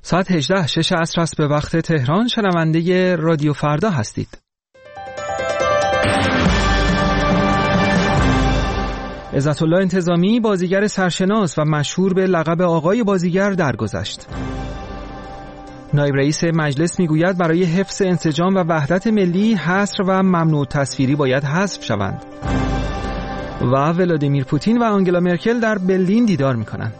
ساعت 18:06 عصر است به وقت تهران. شنونده رادیو فردا هستید. عزت‌الله انتظامی بازیگر سرشناس و مشهور به لقب آقای بازیگر درگذشت. نایب رئیس مجلس میگوید برای حفظ انسجام و وحدت ملی حصر و ممنوع تصویری باید حذف شوند. و ولادیمیر پوتین و آنگلا مرکل در برلین دیدار می‌کنند.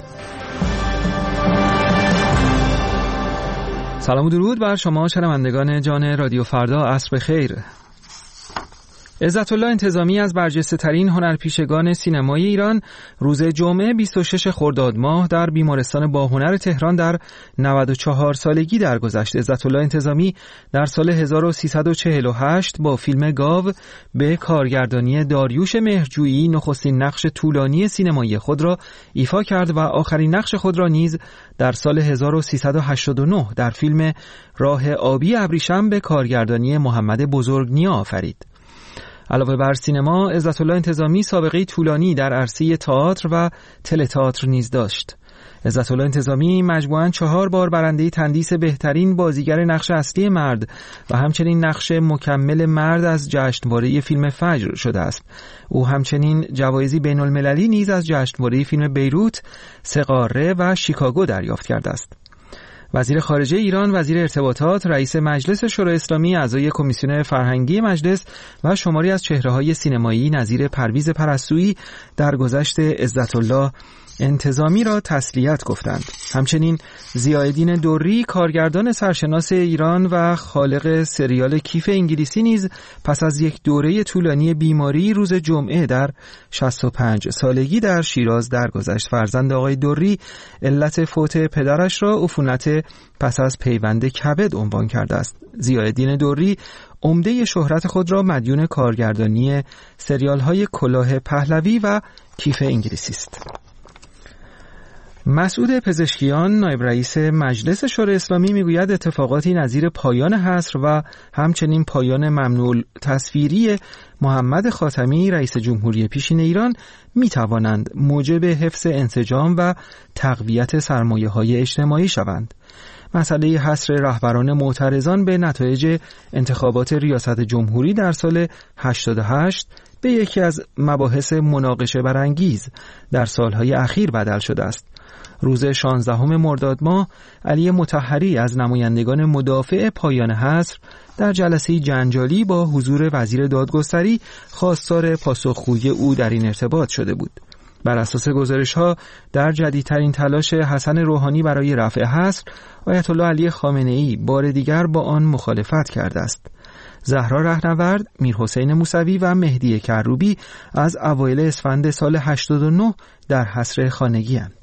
سلام و درود بر شما شنوندگان جان رادیو فردا. عصر بخیر. عزت‌الله انتظامی از برجسته‌ترین هنرپیشگان سینمای ایران روز جمعه 26 خرداد ماه در بیمارستان باهنر تهران در 94 سالگی درگذشت. عزت‌الله انتظامی در سال 1348 با فیلم گاو به کارگردانی داریوش مهرجویی نخستین نقش طولانی سینمایی خود را ایفا کرد و آخرین نقش خود را نیز در سال 1389 در فیلم راه آبی ابریشم به کارگردانی محمد بزرگنیا آفرید. علاوه بر سینما، عزت‌الله انتظامی سابقه طولانی در عرصه تئاتر و تئاتر نیز داشت. عزت‌الله انتظامی مجموعاً 4 بار برنده تندیس بهترین بازیگر نقش اصلی مرد و همچنین نقش مکمل مرد از جشنواره فیلم فجر شده است. او همچنین جوایزی بین‌المللی نیز از جشنواره فیلم بیروت، سه‌قاره و شیکاگو دریافت کرده است. وزیر خارجه ایران، وزیر ارتباطات، رئیس مجلس شورای اسلامی، اعضای کمیسیون فرهنگی مجلس و شماری از چهره‌های سینمایی نظیر پرویز پرستویی درگذشت عزت‌الله انتظامی را تسلیت گفتند. همچنین ضیاءالدین دوری، کارگردان سرشناس ایران و خالق سریال کیف انگلیسی نیز پس از یک دوره طولانی بیماری روز جمعه در 65 سالگی در شیراز درگذشت. فرزند آقای دوری علت فوت پدرش را عفونت پس از پیوند کبد عنوان کرده است. ضیاءالدین دوری عمده شهرت خود را مدیون کارگردانی سریال‌های کلاه پهلوی و کیف انگلیسی است. مسعود پزشکیان، نایب رئیس مجلس شورای اسلامی میگوید اتفاقاتی نظیر پایان حصر و همچنین پایان ممنوع تصویری محمد خاتمی رئیس جمهوری پیشین ایران میتوانند موجب حفظ انسجام و تقویت سرمایه‌های اجتماعی شوند. مسئله حصر رهبران معترضان به نتایج انتخابات ریاست جمهوری در سال 88 به یکی از مباحث مناقشه برانگیز در سالهای اخیر بدل شده است. روز 16 مرداد ماه علی مطهری از نمایندگان مدافع پایان حصر در جلسه جنجالی با حضور وزیر دادگستری خواستار پاسخگویی او در این ارتباط شده بود. بر اساس گزارش‌ها در جدیدترین تلاش حسن روحانی برای رفع حصر، آیت الله علی خامنه‌ای بار دیگر با آن مخالفت کرده است. زهرا رهنورد، میرحسین موسوی و مهدی کروبی از اوایل اسفند سال 89 در حصر خانگی اند.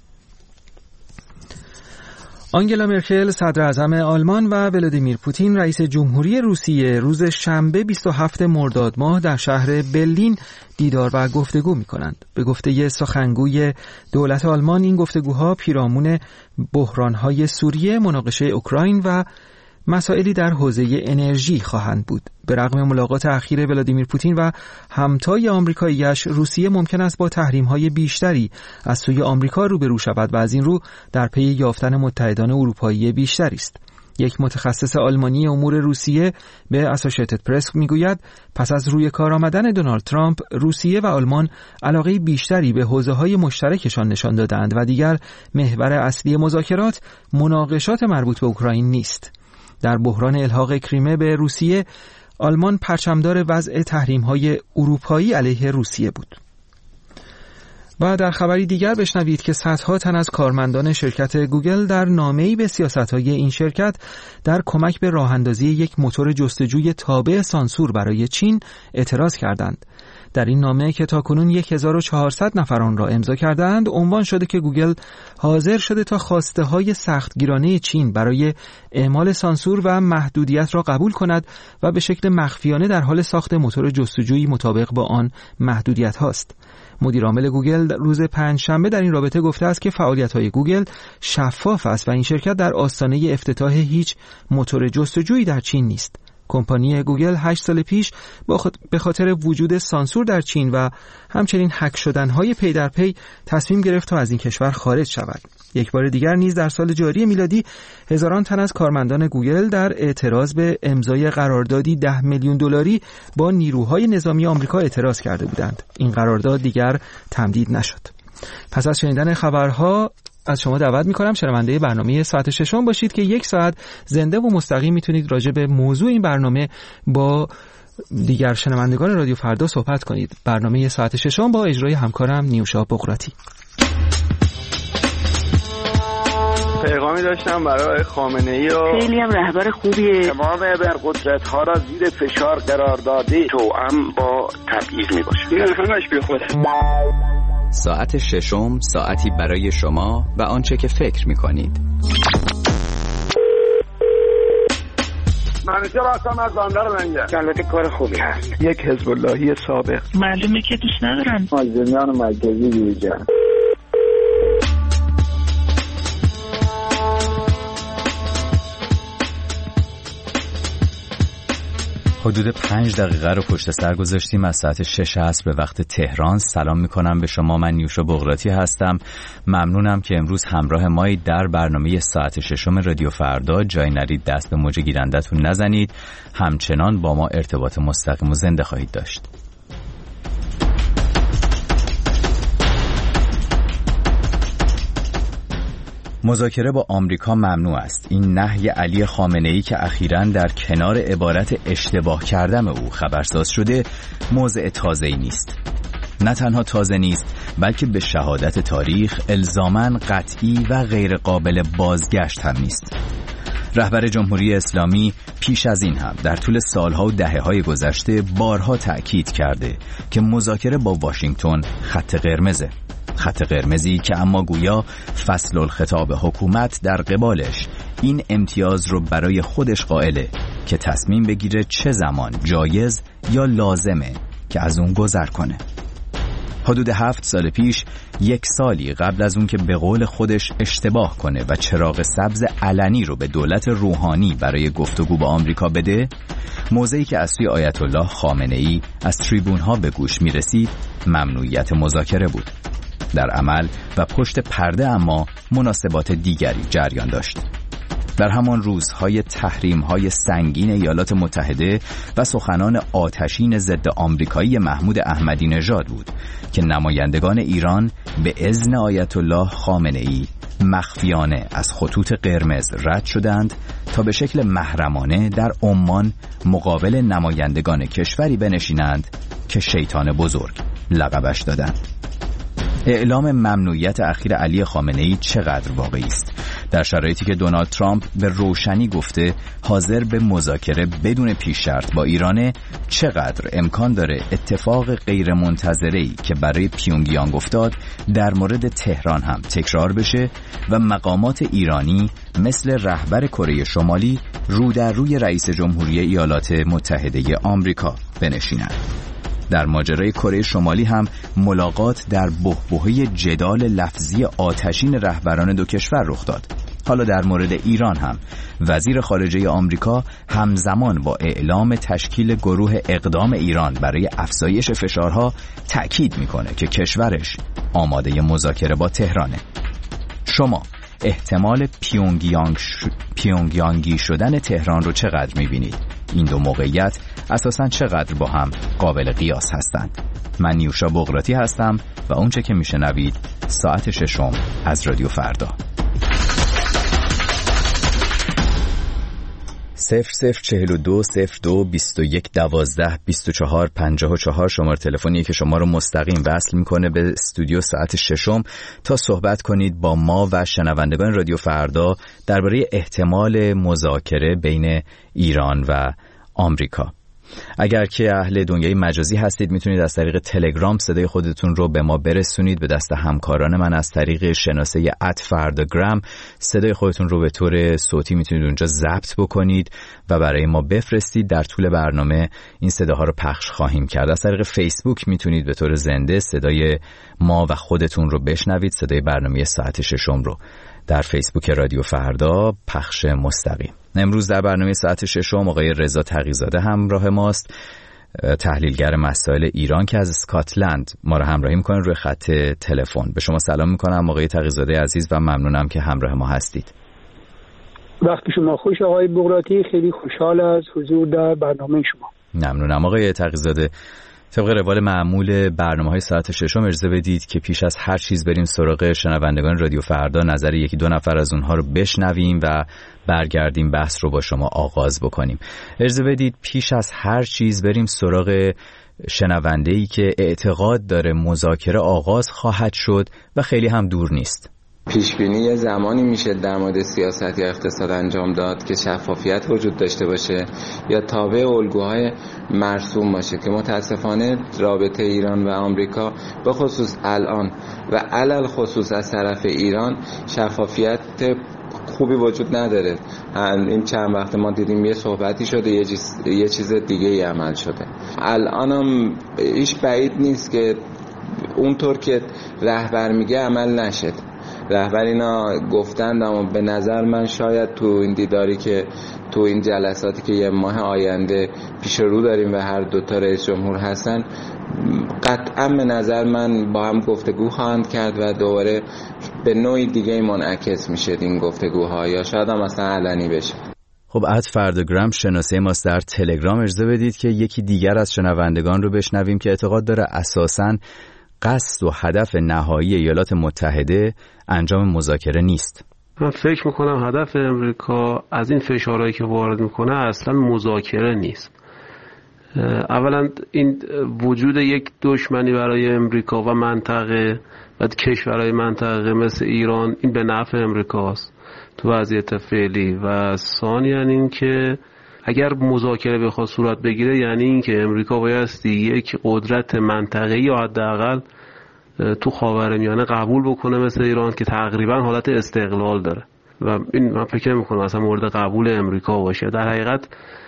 آنگلا مرکل صدر اعظم آلمان و ولادیمیر پوتین رئیس جمهوری روسیه روز شنبه 27 مرداد ماه در شهر برلین دیدار و گفتگو می‌کنند. به گفته سخنگوی دولت آلمان این گفتگوها پیرامون بحران‌های سوریه، مناقشه اوکراین و مسائلی در حوزه انرژی خواهند بود. به رغم ملاقات اخیر ولادیمیر پوتین و همتای آمریکایی‌اش، روسیه ممکن است با تحریم‌های بیشتری از سوی آمریکا روبرو شود و از این رو در پی یافتن متحدان اروپایی بیشتری است. یک متخصص آلمانی امور روسیه به اسوسییتد پرس میگوید پس از روی کار آمدن دونالد ترامپ، روسیه و آلمان علاقه بیشتری به حوزه‌های مشترکشان نشان دادند و دیگر محور اصلی مذاکرات مناقشات مربوط به اوکراین نیست. در بحران الحاق کریمه به روسیه، آلمان پرچمدار وضع تحریم‌های اروپایی علیه روسیه بود. و در خبری دیگر بشنوید که صدها تن از کارمندان شرکت گوگل در نامه‌ای به سیاست‌های این شرکت در کمک به راه‌اندازی یک موتور جستجوی تابع سانسور برای چین اعتراض کردند. در این نامه که تاکنون 1400 نفر آن را امضا کردند، عنوان شده که گوگل حاضر شده تا خواسته‌های سختگیرانه چین برای اعمال سانسور و محدودیت را قبول کند و به شکل مخفیانه در حال ساخت موتور جستجویی مطابق با آن محدودیت هاست. مدیر عامل گوگل روز پنجشنبه در این رابطه گفته است که فعالیت‌های گوگل شفاف است و این شرکت در آستانه افتتاح هیچ موتور جستجویی در چین نیست. کمپانی گوگل 8 سال پیش به خاطر وجود سانسور در چین و همچنین هک شدن‌های پی در پی تصمیم گرفت تا از این کشور خارج شود. یک بار دیگر نیز در سال جاری میلادی هزاران تن از کارمندان گوگل در اعتراض به امضای قراردادی $10 میلیون با نیروهای نظامی آمریکا اعتراض کرده بودند. این قرارداد دیگر تمدید نشد. پس از شنیدن خبرها از شما دعوت می‌کنم شنونده برنامه ساعت ششم باشید که 1 ساعت زنده و مستقیم میتونید راجع به موضوع این برنامه با دیگر شنوندگان رادیو فردا صحبت کنید. برنامه ساعت ششم با اجرای همکارم نیوشا بقراتی. پیغامی داشتم برای خامنه‌ای و خیلی هم رهبر خوبیه. تمام ابرقدرت‌ها را زیر فشار قرار داده توأم با تبعیض میباشه. این همش بی خوده. ساعت ششم ساعتی برای شما و آنچه که فکر می‌کنید. منوچهر هستم از بندر منگل. البته کار خوبی هست. یک حزب اللهی سابق. معلومه که دوست ندارن. مازنیان مرکزی بیرجان. حدود 5 دقیقه رو پشت سر گذاشتیم از ساعت 6 عصر به وقت تهران. سلام میکنم به شما، من نیوشا بقراتی هستم. ممنونم که امروز همراه مایید در برنامه ساعت ششم رادیو فردا. جای نرید دست به موج گیرندتون نزنید، همچنان با ما ارتباط مستقیم و زنده خواهید داشت. مذاکره با آمریکا ممنوع است. این نهی علی خامنه‌ای که اخیراً در کنار عبارت اشتباه کردم او خبرساز شده موضع تازه‌ای نیست. نه تنها تازه نیست، بلکه به شهادت تاریخ الزاماً قطعی و غیر قابل بازگشت هم نیست. رهبر جمهوری اسلامی پیش از این هم در طول سالها و دهه‌های گذشته بارها تأکید کرده که مذاکره با واشنگتن خط قرمزه. خط قرمزی که اما گویا فصل الخطاب حکومت در قبالش این امتیاز رو برای خودش قائله که تصمیم بگیره چه زمان جایز یا لازمه که از اون گذر کنه. حدود 7 سال پیش، 1 سالی قبل از اون که به قول خودش اشتباه کنه و چراغ سبز علنی رو به دولت روحانی برای گفتگو با آمریکا بده، موضعی که از سوی آیت الله خامنه‌ای از تریبون ها به گوش می رسید ممنوعیت مذاکره بود. در عمل و پشت پرده اما مناسبات دیگری جریان داشت. در همان روزهای تحریم‌های سنگین ایالات متحده و سخنان آتشین ضد آمریکایی محمود احمدی نژاد بود که نمایندگان ایران به اذن آیت الله خامنه‌ای مخفیانه از خطوط قرمز رد شدند تا به شکل محرمانه در عمان مقابل نمایندگان کشوری بنشینند که شیطان بزرگ لقبش دادند. اعلام ممنوعیت اخیر علی خامنه‌ای چقدر واقعی است در شرایطی که دونالد ترامپ به روشنی گفته حاضر به مذاکره بدون پیش شرط با ایرانه، چقدر امکان داره اتفاق غیر منتظره‌ای که برای پیونگیانگ افتاد در مورد تهران هم تکرار بشه و مقامات ایرانی مثل رهبر کره شمالی رو در روی رئیس جمهوری ایالات متحده آمریکا بنشینند. در ماجرای کره شمالی هم ملاقات در بحبوحه جدال لفظی آتشین رهبران دو کشور رخ داد. حالا در مورد ایران هم وزیر خارجه آمریکا همزمان با اعلام تشکیل گروه اقدام ایران برای افزایش فشارها تأکید میکنه که کشورش آماده مذاکره با تهرانه. شما احتمال پیونگیانگی شدن تهران رو چقدر میبینید؟ این دو موقعیت اساساً چقدر با هم قابل قیاس هستند؟ من نیوشا بقراتی هستم و اونچه که میشنوید ساعت ششم از رادیو فردا. 0042 02 21 12 24 54 شماره تلفنی که شما رو مستقیم وصل میکنه به استودیو ساعت ششم تا صحبت کنید با ما و شنوندگان رادیو فردا درباره احتمال مذاکره بین ایران و آمریکا. اگر که اهل دنیای مجازی هستید میتونید از طریق تلگرام صدای خودتون رو به ما برسونید به دست همکاران من از طریق شناسه @فرداگرام. صدای خودتون رو به طور صوتی میتونید اونجا ضبط بکنید و برای ما بفرستید. در طول برنامه این صداها رو پخش خواهیم کرد. از طریق فیسبوک میتونید به طور زنده صدای ما و خودتون رو بشنوید، صدای برنامه ساعت ششم رو در فیسبوک رادیو فردا پخش مستقیم. امروز در برنامه ساعت 6 آقای رضا تقی‌زاده همراه ماست، تحلیلگر مسائل ایران که از اسکاتلند ما رو همراهی میکنه روی خط تلفن. به شما سلام میکنم آقای تقی‌زاده عزیز و ممنونم که همراه ما هستید. وقت شما خوش آقای بغراتی، خیلی خوشحال از حضور در برنامه شما. ممنونم آقای تقی‌زاده. طبق روال معمول برنامه‌های ساعت 6 اجازه بدید که پیش از هر چیز بریم سراغ شنوندگان رادیو فردا، نظر یکی دو نفر از اونها رو بشنویم و برگردیم بحث رو با شما آغاز بکنیم. اجازه بدید پیش از هر چیز بریم سراغ شنونده‌ای که اعتقاد داره مذاکره آغاز خواهد شد و خیلی هم دور نیست. پیشبینی یه زمانی میشه در مورد سیاست یا اقتصاد انجام داد که شفافیت وجود داشته باشه یا تابع الگوهای مرسوم باشه که متاسفانه رابطه ایران و آمریکا به خصوص الان و علل خصوص از طرف ایران شفافیت خوبی وجود نداره. این چند وقت ما دیدیم یه صحبتی شده یه چیز دیگه ای عمل شده. الانم هیچ بعید نیست که اونطور که رهبر میگه عمل نشه. رهبر اینا گفتند، اما به نظر من شاید تو این دیداری که تو این جلساتی که یه ماه آینده پیش رو داریم و هر دوتا رئیس جمهور هستن، قطعا به نظر من با هم گفتگو خواهند کرد و دوباره به نوعی دیگه منعکس میشه این گفتگوها، یا شاید هم اصلا علنی بشه. خب @فردگرام شناسه ماست در تلگرام. اجازه بدید که یکی دیگر از شنوندگان رو بشنویم که اعتقاد داره اساساً قصد و هدف نهایی ایالات متحده انجام مذاکره نیست. من فکر میکنم هدف امریکا از این فشارهایی که وارد میکنه اصلا مذاکره نیست. اولا این وجود یک دشمنی برای امریکا و منطقه و کشورهای منطقه مثل ایران، این به نفع امریکاست تو وضعیت فعلی. و ثانیاً این که اگر مذاکره بخواد صورت بگیره، یعنی این که امریکا بایستی یک قدرت منطقه‌ای یا حداقل تو خاورمیانه قبول بکنه مثل ایران که تقریبا حالت استقلال داره و این من فکر می‌کنم اصلا مورد قبول امریکا باشه. در حقیقت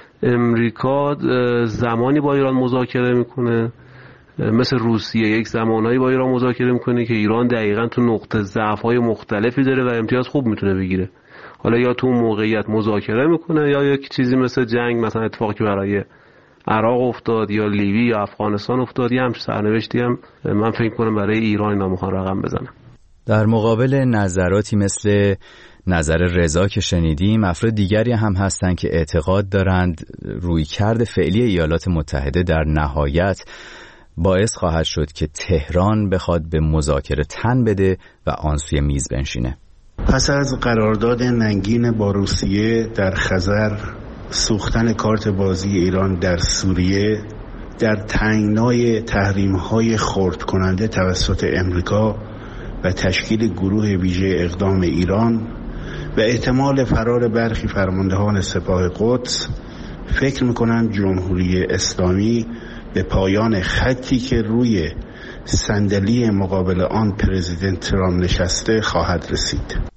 امریکا زمانی با ایران مذاکره میکنه مثل روسیه یک زمانهایی با ایران مذاکره میکنه که ایران دقیقاً تو نقطه ضعف‌های مختلفی داره و امتیاز خوب میتونه بگیره. حالا یا تو موقعیت مذاکره میکنه یا یک چیزی مثل جنگ، مثلا اتفاقی که برای عراق افتاد یا لیبی یا افغانستان افتاد، یه همچین سرنوشتی هم من فکر کنم برای ایران اینا میخوان رقم بزنن. در مقابل نظراتی مثل نظر رضا که شنیدیم، افراد دیگری هم هستند که اعتقاد دارند رویکرد فعلی ایالات متحده در نهایت باعث خواهد شد که تهران بخواد به مذاکره تن بده و آن سوی میز بنشینه. پس از قرارداد ننگین با روسیه در خزر، سوختن کارت بازی ایران در سوریه، در تنگنای تحریم‌های خرد کننده توسط امریکا و تشکیل گروه ویژه اقدام ایران و احتمال فرار برخی فرماندهان سپاه قدس، فکر می‌کنم جمهوری اسلامی به پایان خطی که روی صندلی مقابل آن پرزیدنت ترامپ نشسته خواهد رسید.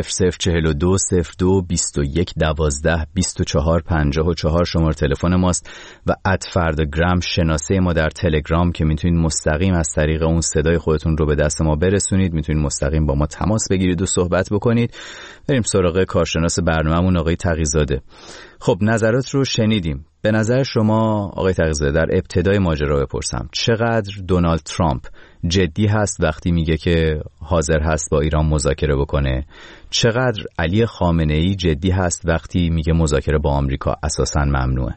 0042 02 21 12 24 54 شماره تلفن ماست و @فردگرام شناسه ما در تلگرام که میتونید مستقیم از طریق اون صدای خودتون رو به دست ما برسونید، میتونید مستقیم با ما تماس بگیرید و صحبت بکنید. بریم سراغ کارشناس برنامه‌مون آقای تقی‌زاده. خب نظرات رو شنیدیم. به نظر شما آقای تقی‌زاده در ابتدای ماجرا بپرسم، چقدر دونالد ترامپ جدی هست وقتی میگه که حاضر هست با ایران مذاکره بکنه؟ چقدر علی خامنه‌ای جدی هست وقتی میگه مذاکره با آمریکا اساساً ممنوعه؟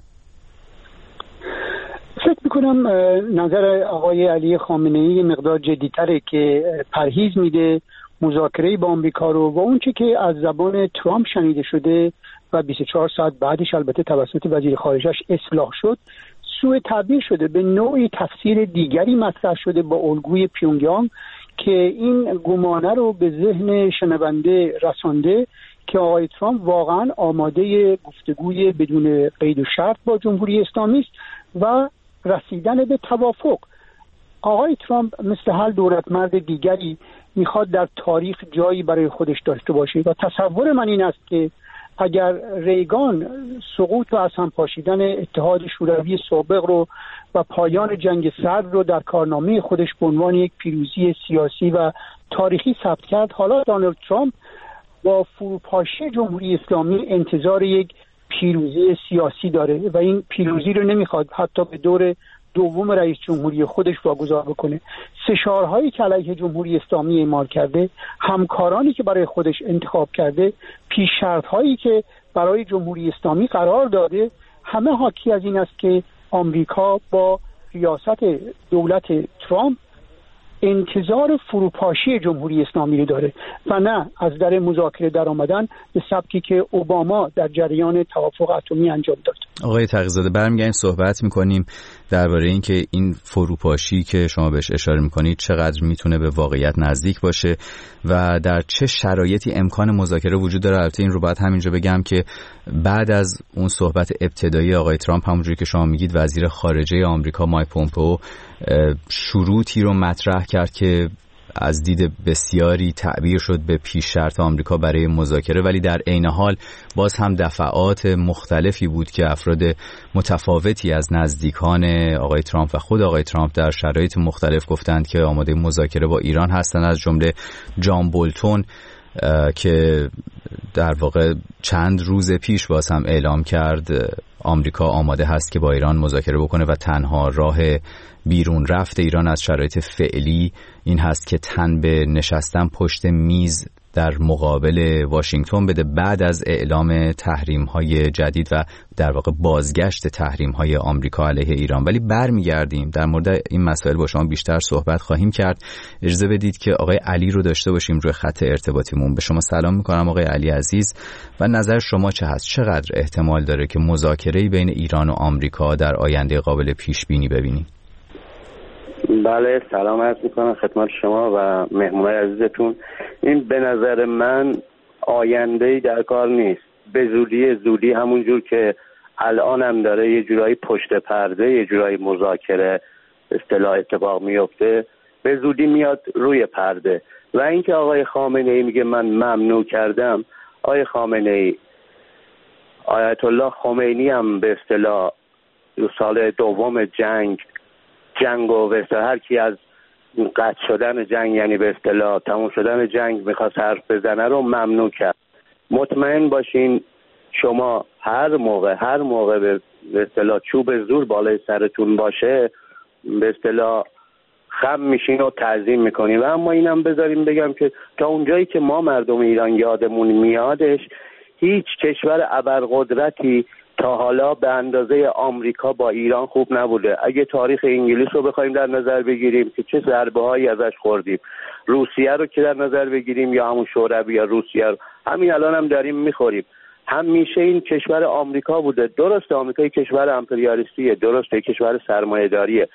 فکر میکنم نظر آقای علی خامنه‌ای مقدار جدی‌تره که پرهیز میده مذاکره با آمریکا رو و اون چی که از زبان ترامپ شنیده شده و 24 ساعت بعدش البته توسط وزیر خارجش اصلاح شد، سوء تعبیر شده، به نوعی تفسیر دیگری مطرح شده با الگوی پیونگیانگ که این گمانه رو به ذهن شنونده رسانده که آقای ترامپ واقعا آماده گفتگوی بدون قید و شرط با جمهوری اسلامی است و رسیدن به توافق. آقای ترامپ مثل هر دولتمرد دیگری میخواد در تاریخ جایی برای خودش داشته باشه و تصور من این است که اگر ریگان سقوط و از هم پاشیدن اتحاد شوروی سابق رو و پایان جنگ سرد رو در کارنامه خودش به عنوان یک پیروزی سیاسی و تاریخی ثبت کرد، حالا دونالد ترامپ با فروپاشی جمهوری اسلامی انتظار یک پیروزی سیاسی داره و این پیروزی رو نمیخواد حتی به دور دوم رئیس جمهوری خودش واگذار بکنه. سشارهایی که علیه جمهوری اسلامی اعمال کرده، همکارانی که برای خودش انتخاب کرده، پیش شرط‌هایی که برای جمهوری اسلامی قرار داده، همه حاکی از این است که آمریکا با ریاست دولت ترامپ انتظار فروپاشی جمهوری اسلامی رو داره و نه از در مذاکره در آمدن به سبکی که اوباما در جریان توافق اتمی انجام داد. آقای تقی‌زاده، برمیگردیم صحبت میکنیم درباره این که این فروپاشی که شما بهش اشاره میکنید چقدر میتونه به واقعیت نزدیک باشه و در چه شرایطی امکان مذاکره وجود داره. البته این رو باید همینجا بگم که بعد از اون صحبت ابتدایی آقای ترامپ، همونجوری که شما میگید، وزیر خارجه آمریکا مایک پومپئو شروطی رو مطرح کرد که از دید بسیاری تعبیر شد به پیش شرط آمریکا برای مذاکره، ولی در عین حال باز هم دفعات مختلفی بود که افراد متفاوتی از نزدیکان آقای ترامپ و خود آقای ترامپ در شرایط مختلف گفتند که آماده مذاکره با ایران هستند، از جمله جان بولتون که در واقع چند روز پیش باز هم اعلام کرد آمریکا آماده هست که با ایران مذاکره بکنه و تنها راه بیرون رفت ایران از شرایط فعلی این هست که تن به نشستن پشت میز در مقابل واشنگتن بده بعد از اعلام تحریم‌های جدید و در واقع بازگشت تحریم‌های آمریکا علیه ایران. ولی برمیگردیم در مورد این مسائل با شما بیشتر صحبت خواهیم کرد. اجازه بدید که آقای علی رو داشته باشیم روی خط ارتباطیمون. به شما سلام می‌کنم آقای علی عزیز و نظر شما چه هست؟ چقدر احتمال داره که مذاکره‌ای بین ایران و آمریکا در آینده قابل پیش بینی ببینیم؟ بله، سلام عرض میکنم خدمت شما و مهمونای عزیزتون. این به نظر من آینده‌ای در کار نیست. به زودی همونجور که الان هم داره یه جورایی پشت پرده یه جورایی مذاکره اصطلاح اتفاق میفته، به زودی میاد روی پرده. و اینکه آقای خامنه‌ای میگه من ممنوع کردم، آقای خامنه‌ای، آیت الله خمینی هم به اصطلاح سال دوم جنگ و به اصطلاح هر کی از قطع شدن جنگ، یعنی به اصطلاح تموم شدن جنگ میخواست حرف بزنه رو ممنوع کرد. مطمئن باشین شما هر موقع به اصطلاح چوب زور بالای سرتون باشه به اصطلاح خم میشین و تعظیم میکنین. و اما اینم بذاریم بگم که تا اونجایی که ما مردم ایران یادمون میادش، هیچ کشور ابرقدرتی تا حالا به اندازه آمریکا با ایران خوب نبوده. اگه تاریخ انگلیس رو بخوایم در نظر بگیریم که چه ضربه‌هایی ازش خوردیم، روسیه رو که در نظر بگیریم یا همون شوروی یا روسیه رو همین الان هم داریم میخوریم، همیشه این کشور آمریکا بوده. درسته آمریکا یک کشور امپریالیستیه، درسته یک کشور سرمایه‌داریه،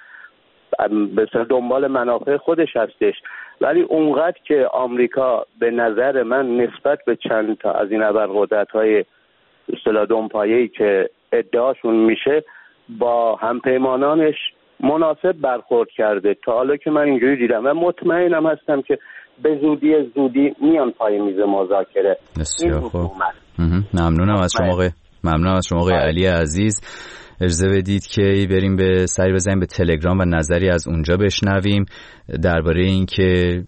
به اصطلاح دنبال منافع خودش هستش، ولی اونقدر که آمریکا به نظر من نسبت به چند تا از این ابرقدرت‌های اصطلاح دونپایه‌ای که ادعاشون میشه با همپیمانانش مناسب برخورد کرده تا حالا که من اینجوری دیدم و مطمئنم هستم که به زودی میان پای میز مذاکره. بسیار خوب، ممنونم از شما آقای علی عزیز. اجازه بدید که بریم به سری بزنیم به تلگرام و نظری از اونجا بشنویم درباره این که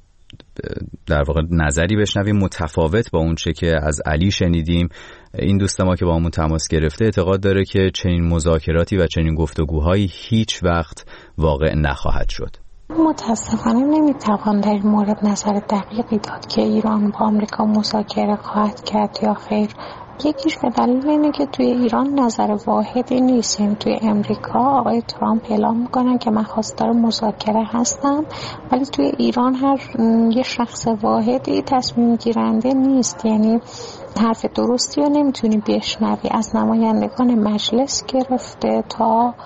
در واقع نظری بشنویم متفاوت با اون چه که از علی شنیدیم. این دوست ما که با همون تماس گرفته اعتقاد داره که چنین مذاکراتی و چنین گفتگوهایی هیچ وقت واقع نخواهد شد. متاسفانه نمیتوان در این مورد نظر دقیقی داد که ایران با آمریکا مذاکره خواهد کرد یا خیر. یکیش به دلیل اینه که توی ایران نظر واحدی نیست. یعنی توی امریکا آقای ترامپ اعلام میکنن که من خواستار مذاکره هستم، ولی توی ایران هر یه شخص واحدی تصمیم گیرنده نیست. یعنی حرف درستی رو نمیتونی بشنوی، از نمایندگان مجلس گرفته تا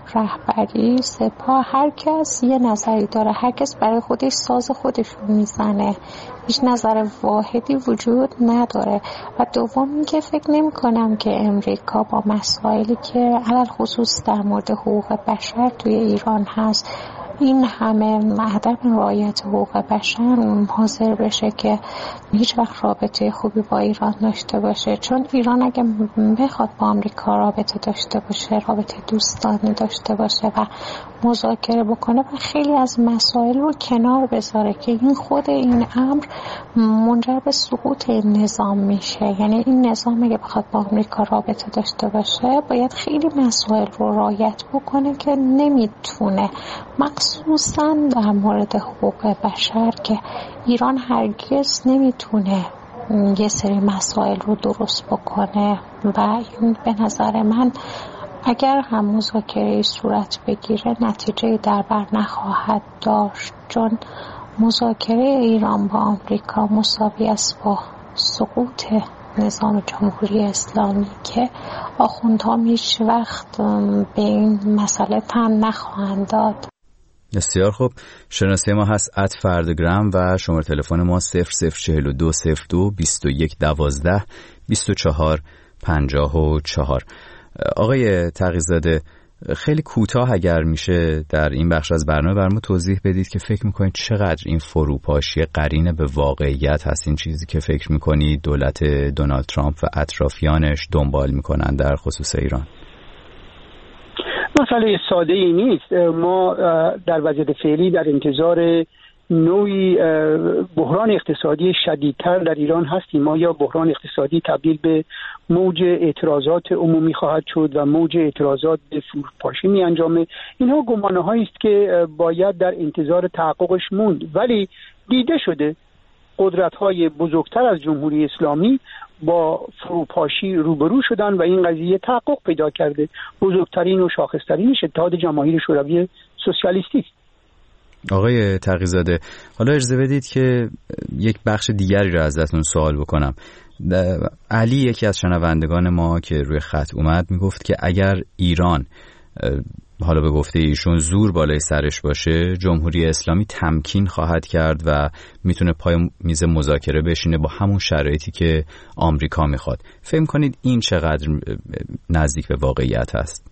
رهبری سپاه، هر کس یه نظری داره، هر کس برای خودش ساز خودش رو میزنه، هیچ نظر واحدی وجود نداره. و دوم اینکه فکر نمی کنم که امریکا با مسائلی که علل خصوص در مورد حقوق بشر توی ایران هست این همه عدم رعایت حقوق بشر حاضر بشه که هیچ وقت رابطه خوبی با ایران داشته باشه. چون ایران اگه بخواد با آمریکا رابطه داشته باشه، رابطه دوستانه داشته باشه و مذاکره بکنه و خیلی از مسائل رو کنار بذاره که این امر منجر به سقوط این نظام میشه. یعنی این نظام اگه بخواد با آمریکا رابطه داشته باشه باید خیلی مسائل رو رعایت بکنه که نمیتونه، مخصوصا در مورد حقوق بشر که ایران هرگز نمیتونه یه سری مسائل رو درست بکنه و این به نظر من اگر هم مذاکره صورت بگیره نتیجه در بر نخواهد داشت، چون مذاکره ایران با آمریکا مساوی است با سقوط نظام جمهوری اسلامی که آخوندها هیچ وقت به این مسئله تن نخواهند داد. بسیار خوب. شناسه ما هست @فردگرام و شماره تلفن ما 0042 02 21 12 24 54. آقای تقی‌زاده، خیلی کوتاه اگر میشه در این بخش از برنامه برامون توضیح بدید که فکر میکنید چقدر این فروپاشی قرینه به واقعیت هست، این چیزی که فکر میکنید دولت دونالد ترامپ و اطرافیانش دنبال میکنن در خصوص ایران؟ مسئله ساده ای نیست. ما در وضعیت فعلی در انتظار نوعی بحران اقتصادی شدیدتر در ایران هستیم. ما یا بحران اقتصادی تبدیل به موج اعتراضات عمومی خواهد شد و موج اعتراضات به فروپاشی می انجامه. اینها گمانه هایی است که باید در انتظار تحققش موند، ولی دیده شده قدرت های بزرگتر از جمهوری اسلامی با فروپاشی روبرو شدن و این قضیه تحقق پیدا کرده. بزرگترین و شاخصترینش اتحاد جماهیر شوروی سوسیالیستی است. آقای تقی‌زاده، حالا اجازه بدید که یک بخش دیگری را ازتون سوال بکنم. علی، یکی از شنوندگان ما که روی خط اومد، میگفت که اگر ایران، حالا به گفته ایشون، زور بالای سرش باشه، جمهوری اسلامی تمکین خواهد کرد و میتونه پای میز مذاکره بشینه با همون شرایطی که آمریکا میخواد. فهم کنید این چقدر نزدیک به واقعیت هست؟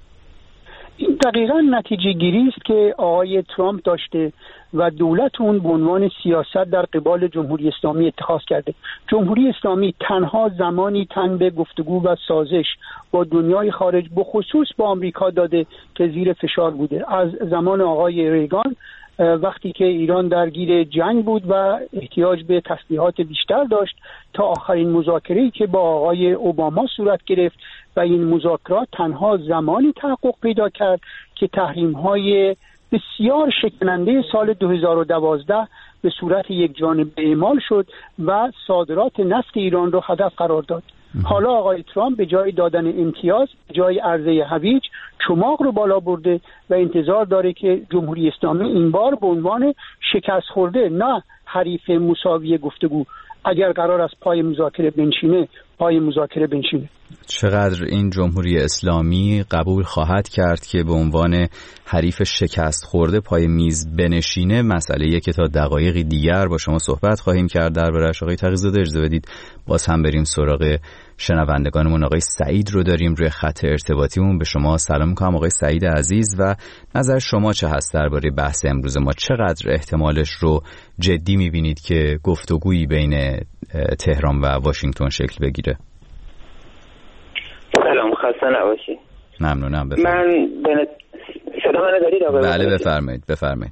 این دقیقاً نتیجه گیری است که آقای ترامپ داشته و دولت اون به عنوان سیاست در قبال جمهوری اسلامی اتخاذ کرده. جمهوری اسلامی تنها زمانی تن به گفتگو و سازش با دنیای خارج به خصوص با آمریکا داده که زیر فشار بوده. از زمان آقای ریگان وقتی که ایران درگیر جنگ بود و احتیاج به تسلیحات بیشتر داشت تا آخرین مذاکره‌ای که با آقای اوباما صورت گرفت و این مذاکرات تنها زمانی تحقق پیدا کرد که تحریم‌های بسیار شکننده سال 2012 به صورت یک جانبه اعمال شد و صادرات نفت ایران رو هدف قرار داد. حالا آقای ترامپ به جای دادن امتیاز، به جای عرضه هویج، چماق رو بالا برده و انتظار داره که جمهوری اسلامی این بار به عنوان شکست خورده، نه حریف مساوی گفتگو، اگر قرار است پای مذاکره بنشینه. چقدر این جمهوری اسلامی قبول خواهد کرد که به عنوان حریف شکست خورده پای میز بنشینه، مسئله‌ایه که تا دقایقی دیگر با شما صحبت خواهیم کرد درباره‌اش. آقای تقی‌زاده، اجازه بدید باز هم بریم سراغ شنوندگانمون. آقای سعید رو داریم روی خط ارتباطیمون. به شما سلام می‌کنم آقای سعید عزیز و نظر شما چه هست درباره بحث امروز ما؟ چقدر احتمالش رو جدی می‌بینید که گفتگویی بین تهران و واشنگتن شکل بگیره؟ سلام، خسته نباشید. ممنونم. صدا منو دارید آقای؟ بله بفرمایید.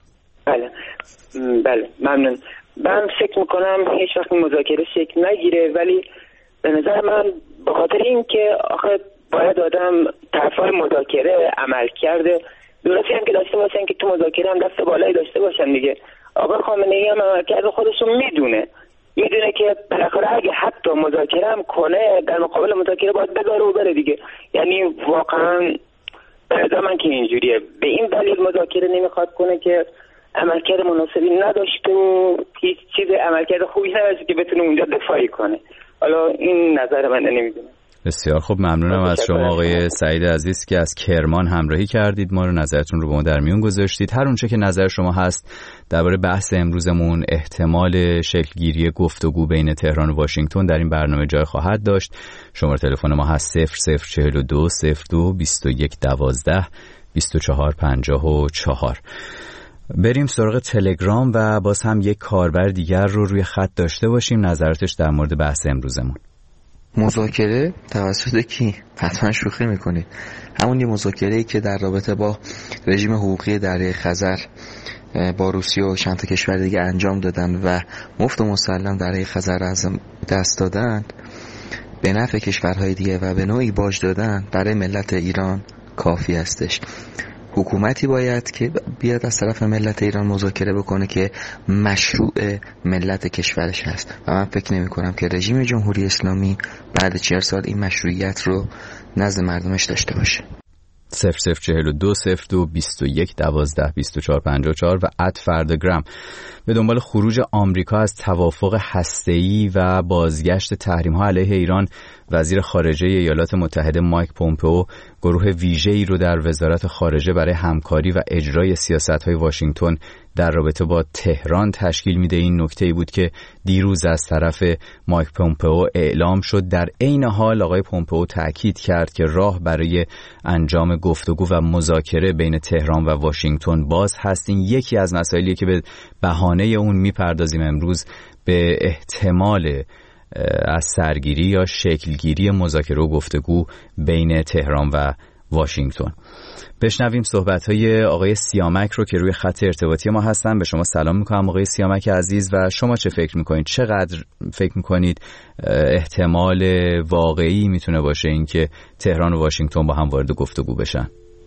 بله ممنون. من فکر میکنم هیچ وقت مذاکره شکل نگیره، ولی به نظر من به خاطر این که آخه باید آدم طرفای مذاکره عمل کرده درستی هم که داشته باشن که تو مذاکره هم دست بالایی داشته باشن دیگه. آقای خامنه‌ای هم عمل کرده خودشون میدونه که بالاخره اگه حتی مذاکره هم کنه در مقابل مذاکره باید بذاره و بره دیگه. یعنی واقعا به نظر من که اینجوریه. به این دلیل مذاکره نمیخواد کنه که عملکرد مناسبی نداشته و هیچ چیز عملکرد خوبی نداشته که بتونه اونجا دفاعی کنه. حالا این نظر من، نمیدونم. بسیار خوب، ممنونم از شما آقای سعید عزیز که از کرمان همراهی کردید، ما رو نظرتون رو با ما در میون گذاشتید. هر اونچه که نظر شما هست درباره بحث امروزمون، احتمال شکلگیری گفتگو بین تهران و واشنگتن در این برنامه جای خواهد داشت. شماره تلفن ما هست 0042 02 21 12 24 54. بریم سراغ تلگرام و باز هم یک کاربر دیگر رو روی خط داشته باشیم، نظراتش در مورد بحث امروزمون. مذاکره توسط کی؟ حتما شوخی میکنید. همون مذاکره‌ای که در رابطه با رژیم حقوقی دریای خزر با روسیه و چند تا کشور دیگه انجام دادن و مفت و مسلم دریای خزر از دست دادن به نفع کشورهای دیگه و به نوعی باج دادن برای ملت ایران کافی هستش. حکومتی باید که بیاد از طرف ملت ایران مذاکره بکنه که مشروع ملت کشورش هست و من فکر نمی کنم که رژیم جمهوری اسلامی بعد 40 سال این مشروعیت رو نزد مردمش داشته باشه. 0042 02 21 12 24 54 و @فردگرام به دنبال خروج آمریکا از توافق هسته‌ای و بازگشت تحریم‌ها علیه ایران، وزیر خارجه ایالات متحده مایک پومپئو گروه ویژه‌ای رو در وزارت خارجه برای همکاری و اجرای سیاست‌های واشنگتن در رابطه با تهران تشکیل میده. این نکته‌ای بود که دیروز از طرف مایک پومپئو اعلام شد. در عین حال آقای پومپئو تأکید کرد که راه برای انجام گفتگو و مذاکره بین تهران و واشنگتن باز هست. این یکی از مسائلیه که به بهانه اون میپردازیم امروز به احتمال از سرگیری یا شکلگیری مذاکره و گفتگو بین تهران و واشنگتن. بشنویم صحبت‌های آقای سیامک رو که روی خط ارتباطی ما هستن. به شما سلام می‌کنم آقای سیامک عزیز و شما چه فکر می‌کنید؟ چقدر فکر می‌کنید احتمال واقعی میتونه باشه اینکه تهران و واشنگتن با هم وارد گفتگو بشن؟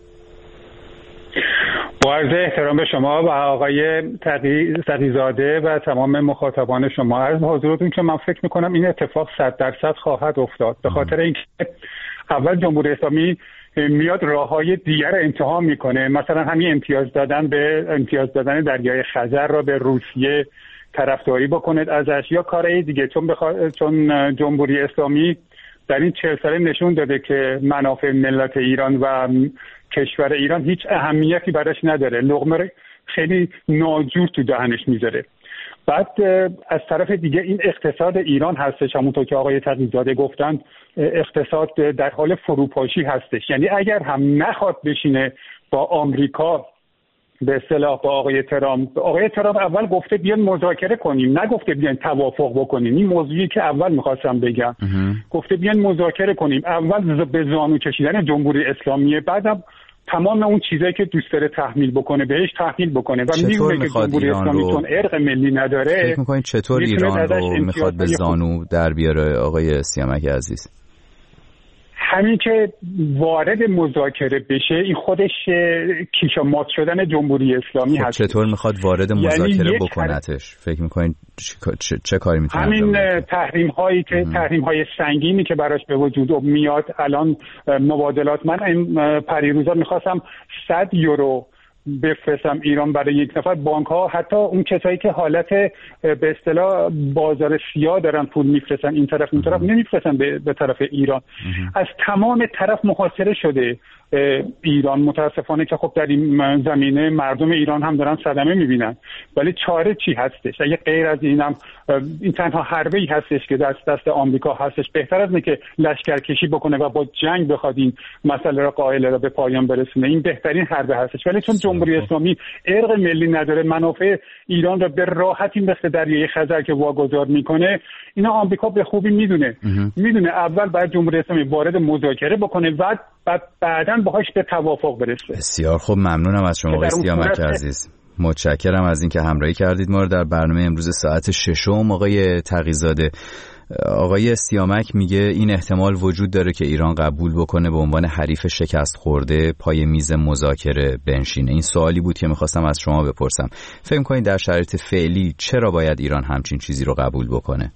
با عرض احترام به شما و آقای تقی‌زاده و تمام مخاطبان شما، عرض حضورتون که من فکر می‌کنم این اتفاق 100% خواهد افتاد، به خاطر اینکه اول جمهوری اسلامی میاد راههای دیگر امتحان میکنه، مثلا همین امتیاز دادن دریای خزر را به روسیه طرفداری بکنه ازش، یا کارهای دیگه، چون جمهوری اسلامی در این 40 ساله نشون داده که منافع ملت ایران و کشور ایران هیچ اهمیتی براش نداره، لقمه خیلی ناجور تو دهنش میذاره. بعد از طرف دیگه این اقتصاد ایران هستش، همونطور که آقای تقی‌زاده گفتن اقتصاد در حال فروپاشی هستش. یعنی اگر هم نخواد بشینه با آمریکا، به اصطلاح با آقای ترامپ اول گفته بیان مذاکره کنیم، نگفته بیان توافق بکنیم. این موضوعی که اول میخواستم بگم، گفته بیان مذاکره کنیم. اول به زانو کشیدن جمهوری اسلامی، بعدم تمام اون چیزایی که دوست داره تحمیل بکنه بهش تحمیل بکنه و میدونه که جمهوری اسلامی چون ارق ملی نداره. فکر می‌کنید چطور ایران رو میخواد به زانو در بیاره آقای سیامک عزیز؟ همین که وارد مذاکره بشه این خودش کیشا مات شدن جمهوری اسلامی هست. چطور میخواد وارد مذاکره بکنتش؟ فکر میکنین چه کاری میتونه همین تحریم‌های سنگینی که براش به وجود میاد الان مبادلات. من پریروزا میخواستم 100 یورو بفرستم ایران برای یک نفر. بانک‌ها حتی اون کسایی که حالت به اصطلاح بازار سیاه دارن پول میفرستن این طرف اون طرف، نمیفرستن به طرف ایران. از تمام طرف محاصره شده ایران متاسفانه، که خب در این زمینه مردم ایران هم دارن صدمه میبینن. ولی چاره چی هستش؟ اگه غیر از اینم این تنها حربه‌ای هستش که دست آمریکا هستش. بهتر از اینه که لشکرکشی بکنه و با جنگ بخواد این مسئله را قائل را به پایان برسونه. این بهترین حربه هستش. ولی چون جمهوری اسلامی ارق ملی نداره، منافع ایران را به راحتی مثل دریای خزر که واگذار میکنه، اینا آمریکا به خوبی میدونه اول باید جمهوری اسلامی وارد مذاکره بکنه و بعداً باهاش به توافق برسه. بسیار خوب، ممنونم از شما آقای سیامک عزیز. متشکرم از اینکه همراهی کردید ما رو در برنامه امروز ساعت 6. آقای تقی‌زاده، آقای سیامک میگه این احتمال وجود داره که ایران قبول بکنه به عنوان حریف شکست خورده پای میز مذاکره بنشینه. این سوالی بود که میخواستم از شما بپرسم. فکر کنید در شرایط فعلی چرا باید ایران همچین چیزی رو قبول بکنه؟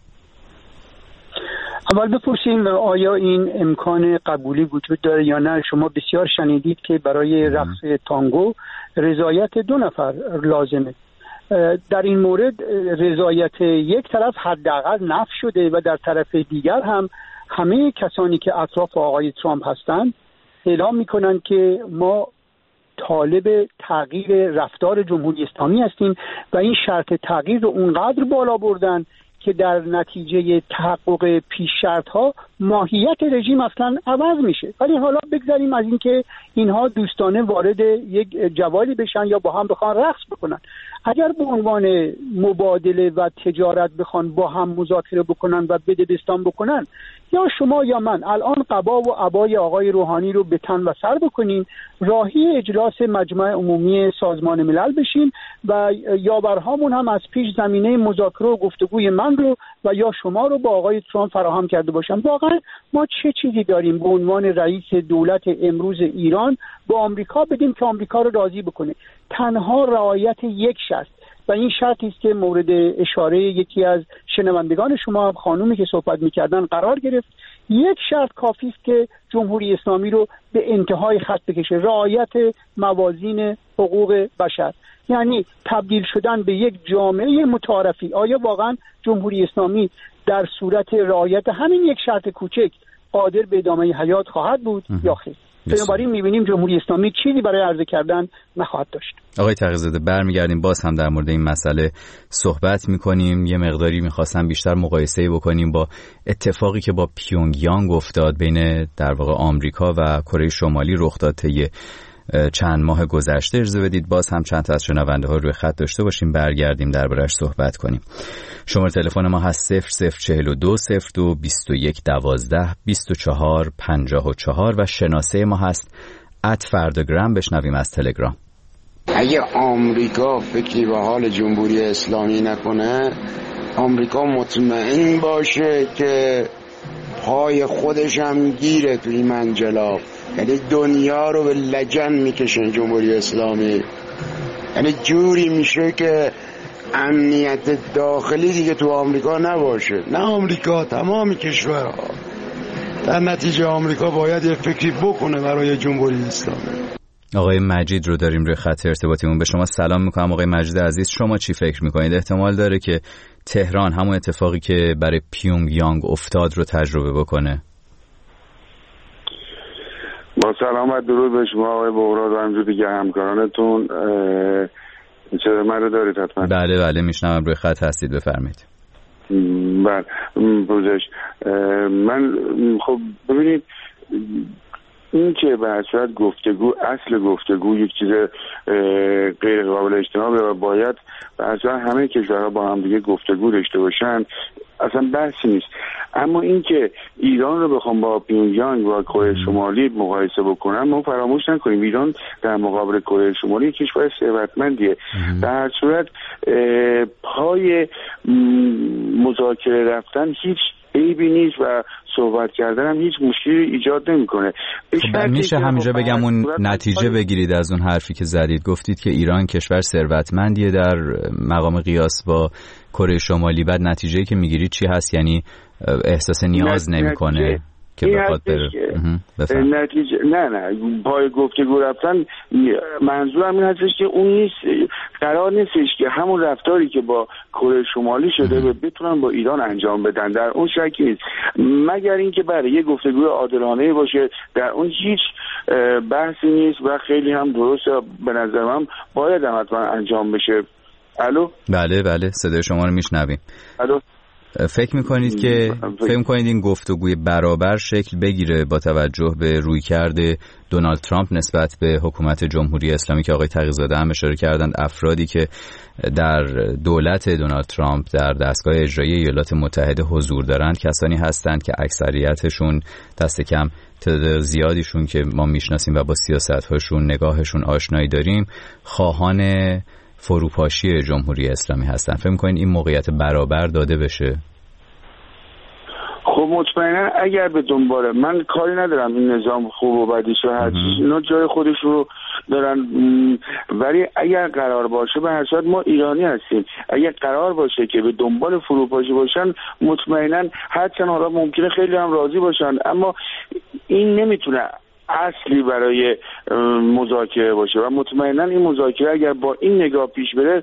اول بپرسیم آیا این امکان قبولی وجود داره یا نه. شما بسیار شنیدید که برای رقص تانگو رضایت 2 نفر لازمه. در این مورد رضایت یک طرف حداقل نفی شده و در طرف دیگر هم همه کسانی که اطراف آقای ترامپ هستند اعلام میکنن که ما طالب تغییر رفتار جمهوری اسلامی هستیم و این شرط تغییر رو اونقدر بالا بردن که در نتیجه تحقق پیش شرط ها ماهیت رژیم اصلا عوض میشه. ولی حالا بگذاریم از این که اینها دوستانه وارد یک جوالی بشن یا با هم بخوان رقص بکنن. اگر به عنوان مبادله و تجارت بخوان با هم مذاکره بکنن و بدبستان بکنن، یا شما یا من الان قبا و عبای آقای روحانی رو به تن و سر بکنیم، راهی اجلاس مجمع عمومی سازمان ملل بشیم و یاورهامون هم از پیش زمینه مذاکره و گفتگوی من رو و یا شما رو با آقای ترامپ فراهم کرده باشم. واقعا ما چه چیزی داریم به عنوان رئیس دولت امروز ایران با آمریکا بدیم که آمریکا رو راضی بکنه؟ تنها رعایت یک شرط، و این شرطی است که مورد اشاره یکی از شنوندگان شما خانومی که صحبت می‌کردن قرار گرفت. یک شرط کافی است که جمهوری اسلامی رو به انتهای خط بکشه، رعایت موازین حقوق بشر، یعنی تبدیل شدن به یک جامعه متعارفی. آیا واقعا جمهوری اسلامی در صورت رعایت همین یک شرط کوچک قادر به ادامه حیات خواهد بود یا خیر؟ بنابراین می‌بینیم جمهوری اسلامی چیزی برای عرضه کردن نخواهد داشت. آقای تقی‌زاده برمیگردیم باز هم در مورد این مسئله صحبت می‌کنیم. یه مقداری می‌خواستم بیشتر مقایسه بکنیم با اتفاقی که با پیونگ یانگ افتاد بین در واقع آمریکا و کره شمالی رخ داد طی چند ماه گذشته. اجازه بدید باز هم چند تا از شنونده ها روی خط داشته باشیم، برگردیم درباره‌اش صحبت کنیم. شماره تلفن ما هست 0042 02 21 12 24 54 و شناسه ما هست @فرداگرام. بشنویم از تلگرام. اگه آمریکا فکری به حال جمهوری اسلامی نکنه، آمریکا مطمئن باشه که پای خودش هم گیره توی این منجلاب، یعنی دنیا رو به لجن میکشن جمهوری اسلامی. یعنی جوری میشه که امنیت داخلی دیگه تو آمریکا نباشه، نه آمریکا، تمامی کشورها. در نتیجه آمریکا باید یه فکری بکنه برای جمهوری اسلامی. آقای مجید رو داریم روی خط ارتباطیمون. به شما سلام میکنم آقای مجید عزیز. شما چی فکر میکنید؟ احتمال داره که تهران همون اتفاقی که برای پیونگ یانگ افتاد رو تجربه بکنه؟ با سلام و درود به شما آقای بهراد و همینجور دیگه همکارانتون. چرا من رو دارید حتما؟ بله میشنوم، روی خط هستید، بفرمایید. بله پوزش. من خب ببینید این که به هر صورت گفتگو، اصل گفتگو یک چیز غیر قابل اجتنابه و باید به هر صورت همه کشورها با هم دیگه گفتگو داشته باشن، اصلا بحثی نیست. اما این که ایران رو بخوام با پیونگ یانگ و کره شمالی مقایسه بکنم، ما فراموش نکنیم ایران در مقابل کره شمالی کشور ثروتمندیه. در هر صورت پای مذاکره رفتن هیچ عیبی نیست و صحبت کردن هم هیچ مشکلی ایجاد نمیکنه. میشه همینجا بگم اون نتیجه بگیرید از اون حرفی که زدید، گفتید که ایران کشور ثروتمندیه در مقام قیاس با کره شمالی، بعد نتیجه‌ای که میگیرید چی هست؟ یعنی احساس نیاز نمیکنه که بخواد بره. نتیجه نه پای گفتگو رفتن منظورم این هستش که اون نیست، قرار نیستش که همون رفتاری که با کره شمالی شده بتونن با ایران انجام بدن، در اون شکی نیست، مگر اینکه برای یه گفتگوی عادلانه باشه، در اون هیچ بحثی نیست و خیلی هم درسته، به نظر من باید هم حتما انجام بشه. الو؟ بله صدای شما رو میشنویم. الو؟ فکر میکنید این گفتگوی برابر شکل بگیره با توجه به رویکرد دونالد ترامپ نسبت به حکومت جمهوری اسلامی که آقای تقی‌زاده هم اشاره کردند؟ افرادی که در دولت دونالد ترامپ در دستگاه اجرایی ایالات متحده حضور دارند کسانی هستند که اکثریتشون، دست کم تعداد زیادیشون که ما میشناسیم و با سیاست‌هاشون، نگاهشون آشنایی داریم، خواهان فروپاشی جمهوری اسلامی هستن. فکر می‌کنین این موقعیت برابر داده بشه؟ خب مطمئنا اگر به دنباله، من کاری ندارم این نظام خوب و بدیش و هر چیز، اینا جای خودش رو دارن، ولی اگر قرار باشه، به هر صورت ما ایرانی هستیم، اگر قرار باشه که به دنبال فروپاشی باشن، مطمئنا هرچند حالا ممکنه خیلی هم راضی باشن، اما این نمیتونه اصلی برای مذاکره باشه و مطمئنا این مذاکره اگر با این نگاه پیش بره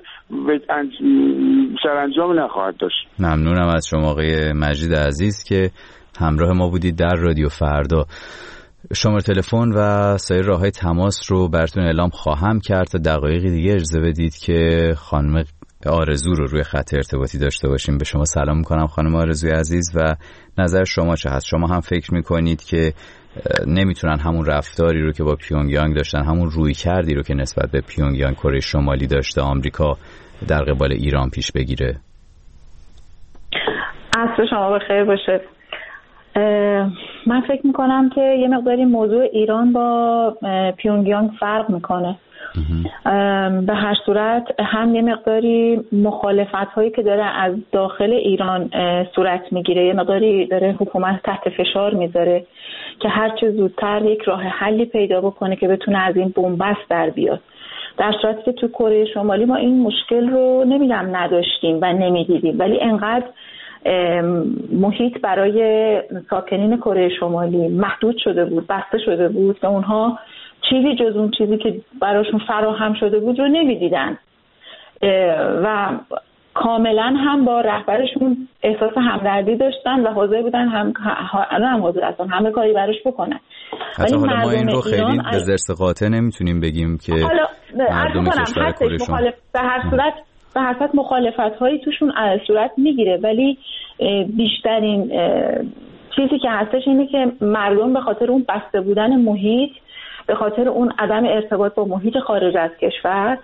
سرانجام نخواهد داشت. ممنونم از شما آقای مجید عزیز که همراه ما بودید در رادیو فردا. شماره تلفن و سایر راههای تماس رو براتون اعلام خواهم کرد تا دقایقی دیگه اجازه بدید که خانم آرزو رو روی خط ارتباطی داشته باشیم. به شما سلام میکنم خانم آرزوی عزیز و نظر شما چه هست؟ شما هم فکر میکنید که نمیتونن همون رفتاری رو که با پیونگ یانگ داشتن، همون روی کردی رو که نسبت به پیونگ یانگ کره شمالی داشته آمریکا در قبال ایران پیش بگیره؟ عصر شما بخیر باشه. من فکر میکنم که یه مقداری موضوع ایران با پیونگیانگ فرق میکنه. به هر صورت هم یه مقداری مخالفت هایی که داره از داخل ایران صورت میگیره، یه مقداری داره حکومت تحت فشار میذاره که هر چه زودتر یک راه حلی پیدا بکنه که بتونه از این بنبست در بیاد. در صورتی که تو کره شمالی ما این مشکل رو نمیگم نداشتیم و نمیدیدیم، ولی انقدر محیط برای ساکنین کره شمالی محدود شده بود، بسته شده بود که اونها چیزی جز اون چیزی که براشون فراهم شده بود رو نمیدیدن و کاملا هم با رهبرشون احساس همدردی داشتن و حاضر بودن هم حاضر هستن همه کاری براش بکنن. حتی حالا ما این رو خیلی به زرس قاطع نمیتونیم بگیم که مردم کشور کره شمالی به هر صورت مخالفت هایی توشون صورت میگیره، ولی بیشترین چیزی که هستش اینه که مردم به خاطر اون بسته بودن محیط، به خاطر اون عدم ارتباط با محیط خارج از کشور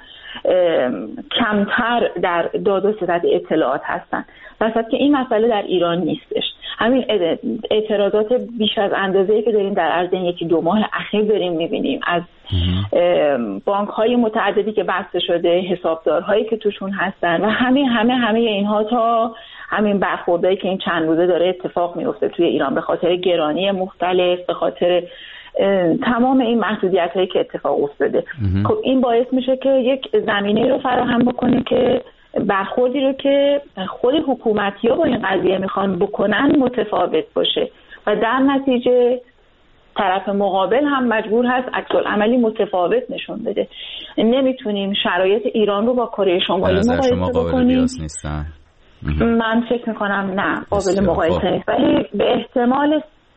کمتر در داد و ستد اطلاعات هستن. درصد که این مسئله در ایران نیستش. همین اعتراضات بیش از اندازه‌ای که داریم در عرض یکی دو ماه اخیر داریم می‌بینیم از بانک‌های متعددی که بسته شده، حسابدارهایی که توشون هستن و همه اینها تا همین برخوردایی که این چند روزه داره اتفاق میفته توی ایران به خاطر گرانی مختلف، به خاطر تمام این محدودیت‌هایی که اتفاق افتاده. خب این باعث میشه که یک زمینه رو فراهم بکنه که برخوردی رو که خود حکومتی‌ها با این قضیه میخوان بکنن متفاوت باشه و در نتیجه طرف مقابل هم مجبور هست عکس‌العملی متفاوت نشون بده. نمیتونیم شرایط ایران رو با کره شمالی مقایسه بکنیم. نیستن. من فکر میکنم نه قابل مقایسه نیست، ولی به احتمال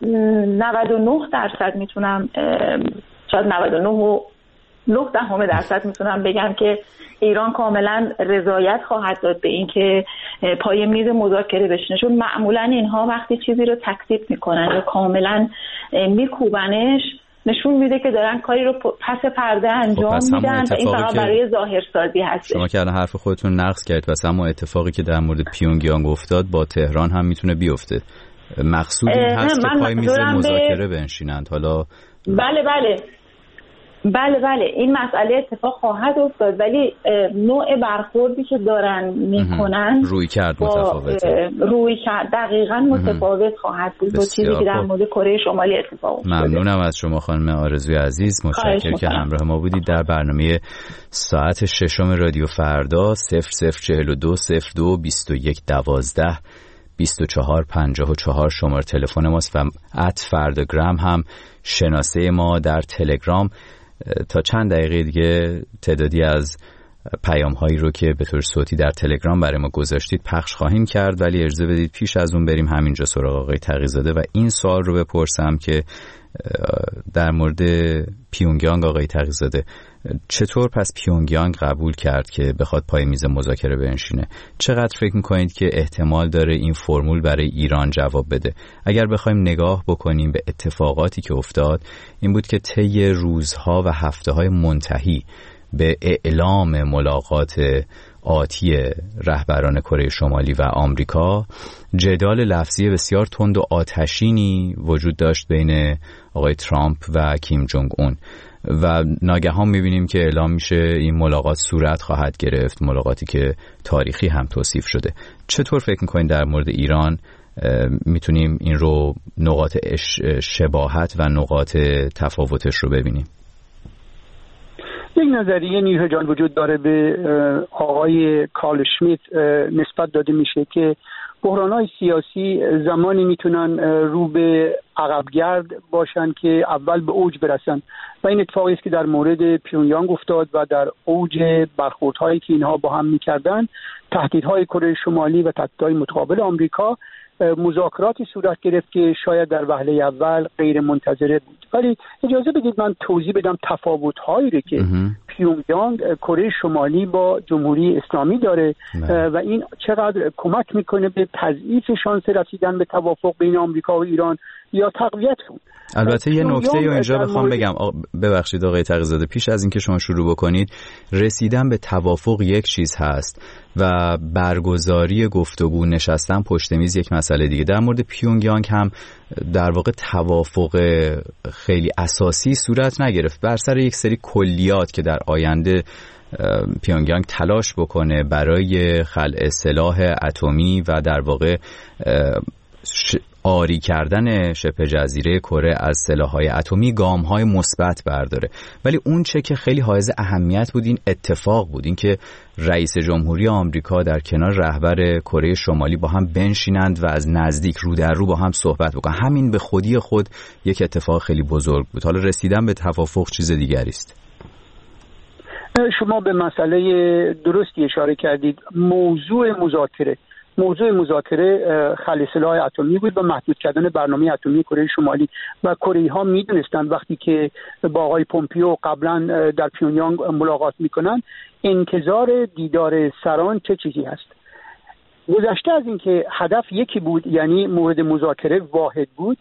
99% میتونم، شاید 99.9% میتونم بگم که ایران کاملا رضایت خواهد داد به این که پای میز مذاکره بشینه، چون معمولا اینها وقتی چیزی رو تکذیب میکنن یا کاملا میکوبنش نشون میده که دارن کاری رو پس پرده انجام میدن و این فقط برای ظاهرسازی هست. شما که حرف خودتون نقض کردید، پس اما اتفاقی که در مورد پیونگیانگ افتاد با تهران هم میتونه بیفته. مقصود این هست که پای میز مذاکره بنشینند. حالا بله این مسئله اتفاق خواهد افتاد، ولی نوع برخوردی که دارن میکنن روی کرد متفاوته. روی کرد دقیقاً متفاوت خواهد بود با چیزی که در مورد کره شمالی اتفاق افتاده. ممنونم از شما خانم آرزوی عزیز، متشکرم که همراه ما بودید در برنامه ساعت 6 رادیو فردا. 0042 02 21 12 24 54 شماره تلفن ماست و @فرداگرام هم شناسه ما در تلگرام. تا چند دقیقه دیگه تعدادی از پیام هایی رو که به طور صوتی در تلگرام برای ما گذاشتید پخش خواهیم کرد، ولی اجازه بدید پیش از اون بریم همینجا سراغ آقای تقی‌زاده و این سوال رو بپرسم که در مورد پیونگیانگ آقای تقی‌زاده چطور پس پیونگیانگ قبول کرد که بخواد پای میز مذاکره بنشینه؟ چقدر فکر میکنید که احتمال داره این فرمول برای ایران جواب بده؟ اگر بخوایم نگاه بکنیم به اتفاقاتی که افتاد، این بود که طی روزها و هفته‌های منتهی به اعلام ملاقات آتی رهبران کره شمالی و آمریکا جدال لفظی بسیار تند و آتشینی وجود داشت بین آقای ترامپ و کیم جونگ اون و ناگهان میبینیم که اعلام میشه این ملاقات صورت خواهد گرفت، ملاقاتی که تاریخی هم توصیف شده. چطور فکر میکنین در مورد ایران میتونیم این رو نقاط شباهت و نقاط تفاوتش رو ببینیم؟ یک نظریه نیروی جان وجود داره به آقای کارل شمیت نسبت داده میشه که بحران‌های سیاسی زمانی میتونن رو به عقبگرد باشن که اول به اوج برسن و این اتفاقی است که در مورد پیونگیانگ افتاد و در اوج برخوردهایی که اینها با هم میکردن، تهدیدهای کره شمالی و تهدیدهای متقابل آمریکا، مذاکراتی صورت گرفت که شاید در وهله اول غیر منتظره بود. ولی اجازه بدید من توضیح بدم تفاوت‌هایی رو که پیونگیانگ کره شمالی با جمهوری اسلامی داره و این چقدر کمک میکنه به تضعیف شانس رسیدن به توافق بین آمریکا و ایران یا تقویت اون. البته یه نکته رو اینجا بخوام بگم، ببخشید آقای تقی‌زاده، پیش از اینکه شما شروع بکنید، رسیدن به توافق یک چیز هست و برگزاری گفتگو، نشستن پشت میز یک مسئله دیگه. در مورد پیونگیانگ هم در واقع توافق خیلی اساسی صورت نگرفت بر سر یک سری کلیات که در آینده پیونگیانگ تلاش بکنه برای خلع سلاح اتمی و در واقع آری کردن شبه جزیره کره از سلاح‌های اتمی گام‌های مثبت برداره. ولی اون چه که خیلی حائز اهمیت بود این اتفاق بود، این که رئیس جمهوری آمریکا در کنار رهبر کره شمالی با هم بنشینند و از نزدیک رو در رو با هم صحبت بکنن. همین به خودی خود یک اتفاق خیلی بزرگ بود. حالا رسیدن به توافق چیز دیگری است. شما به مسئله درستی اشاره کردید. موضوع مذاکره خلع سلاح اتمی بود و محدود کردن برنامه اتمی کره شمالی و کره ها میدونستند وقتی که با آقای پومپیو قبلا در پیونگیانگ ملاقات میکنن انتظار دیدار سران چه چیزی هست. گذشته از اینکه هدف یکی بود، یعنی مورد مذاکره واحد بود،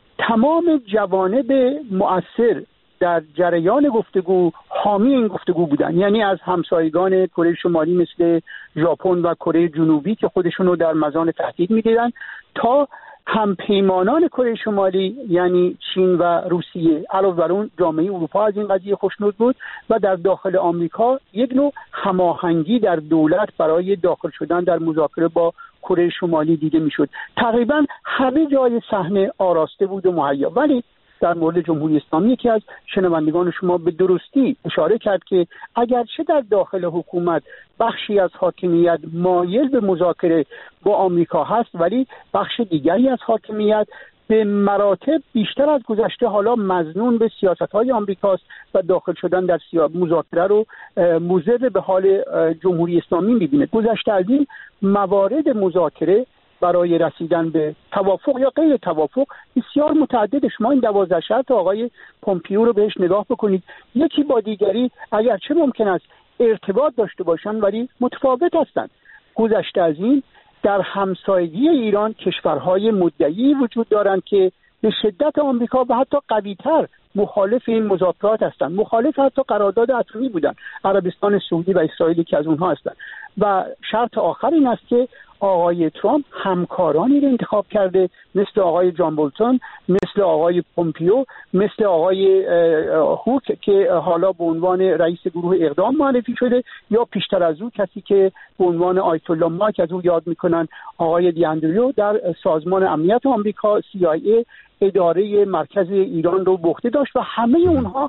تمام جوانب مؤثر در جریان گفتگو حامی این گفتگو بودن، یعنی از همسایگان کره شمالی مثل ژاپن و کره جنوبی که خودشون رو در مزان تهدید می‌دیدن تا همپیمانان کره شمالی یعنی چین و روسیه. علاوه بر اون جامعه اروپا از این قضیه خوشنود بود و در داخل آمریکا یک نوع هماهنگی در دولت برای داخل شدن در مذاکره با کره شمالی دیده میشد. تقریبا همه جای صحنه آراسته بود و مهیا. ولی در مورد جمهوری اسلامی یکی از شنوندگان شما به درستی اشاره کرد که اگرچه در داخل حکومت بخشی از حاکمیت مایل به مذاکره با آمریکا هست، ولی بخش دیگری از حاکمیت به مراتب بیشتر از گذشته حالا مظنون به سیاست‌های آمریکاست و داخل شدن در مذاکره رو موجب به حال جمهوری اسلامی می‌بینه. گذشته از این موارد مذاکره برای رسیدن به توافق یا غیر توافق بسیار متعدد. شما این 12 شرط آقای پومپیو رو بهش نگاه بکنید، یکی با دیگری اگرچه ممکن است ارتباط داشته باشند ولی متفاوت هستند. گذشته از این در همسایگی ایران کشورهای مدعی وجود دارند که به شدت آمریکا و حتی قوی‌تر مخالف این مذاکرات هستند، مخالف حتی قرارداد اتمی بودند. عربستان سعودی و اسرائیل که از اونها هستند. و شرط آخر این است که آقای ترامپ همکارانی رو انتخاب کرده مثل آقای جان بولتون، مثل آقای پومپیو، مثل آقای هوک که حالا به عنوان رئیس گروه اقدام معرفی شده، یا پیشتر از او کسی که به عنوان آیت الله ماک از او یاد میکنن آقای دیاندریو در سازمان امنیت آمریکا CIA اداره مرکز ایران رو به عهده داشت و همه اونها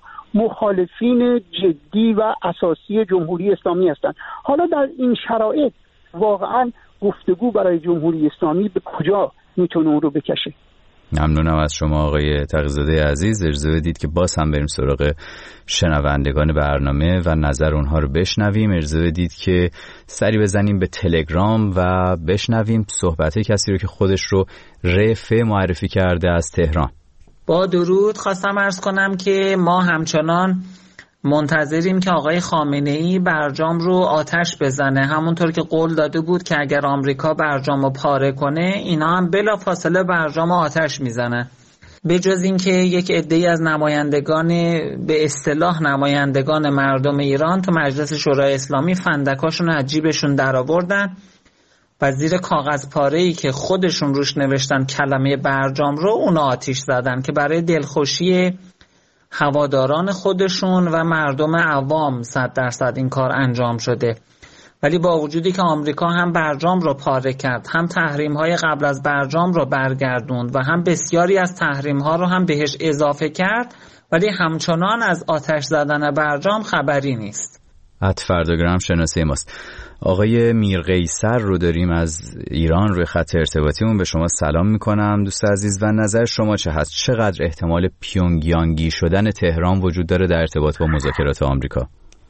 مخالفین جدی و اساسی جمهوری اسلامی هستند. حالا در این شرایط واقعا گفتگو برای جمهوری اسلامی به کجا میتونه اون رو بکشه؟ ممنونم از شما آقای تقی‌زاده عزیز. اجازه بدید که باز هم بریم سراغ شنوندگان برنامه و نظر اونها رو بشنویم. اجازه بدید که سری بزنیم به تلگرام و بشنویم صحبت کسی رو که خودش رو رفع معرفی کرده از تهران. با درود خواستم عرض کنم که ما همچنان منتظریم که آقای خامنه‌ای برجام رو آتش بزنه، همونطور که قول داده بود که اگر آمریکا برجام رو پاره کنه اینا هم بلافاصله برجام رو آتش میزنه. به جز این که یک عده‌ای از نمایندگان به اصطلاح نمایندگان مردم ایران تو مجلس شورای اسلامی فندکاشون از جیبشون در آوردن و زیر کاغذ پاره‌ای که خودشون روش نوشتن کلمه برجام رو اون آتش زدن که برای دلخوشی هواداران خودشون و مردم عوام 100% این کار انجام شده. ولی با وجودی که آمریکا هم برجام رو پاره کرد، هم تحریم‌های قبل از برجام رو برگردوند و هم بسیاری از تحریم‌ها رو هم بهش اضافه کرد، ولی همچنان از آتش زدن برجام خبری نیست. فرداگرام شناسه ماست. آقای میرقیصر رو داریم از ایران روی خط ارتباطیمون. به شما سلام میکنم دوست عزیز و نظر شما چه هست؟ چقدر احتمال پیونگیانگی شدن تهران وجود داره در ارتباط با مذاکرات آمریکا؟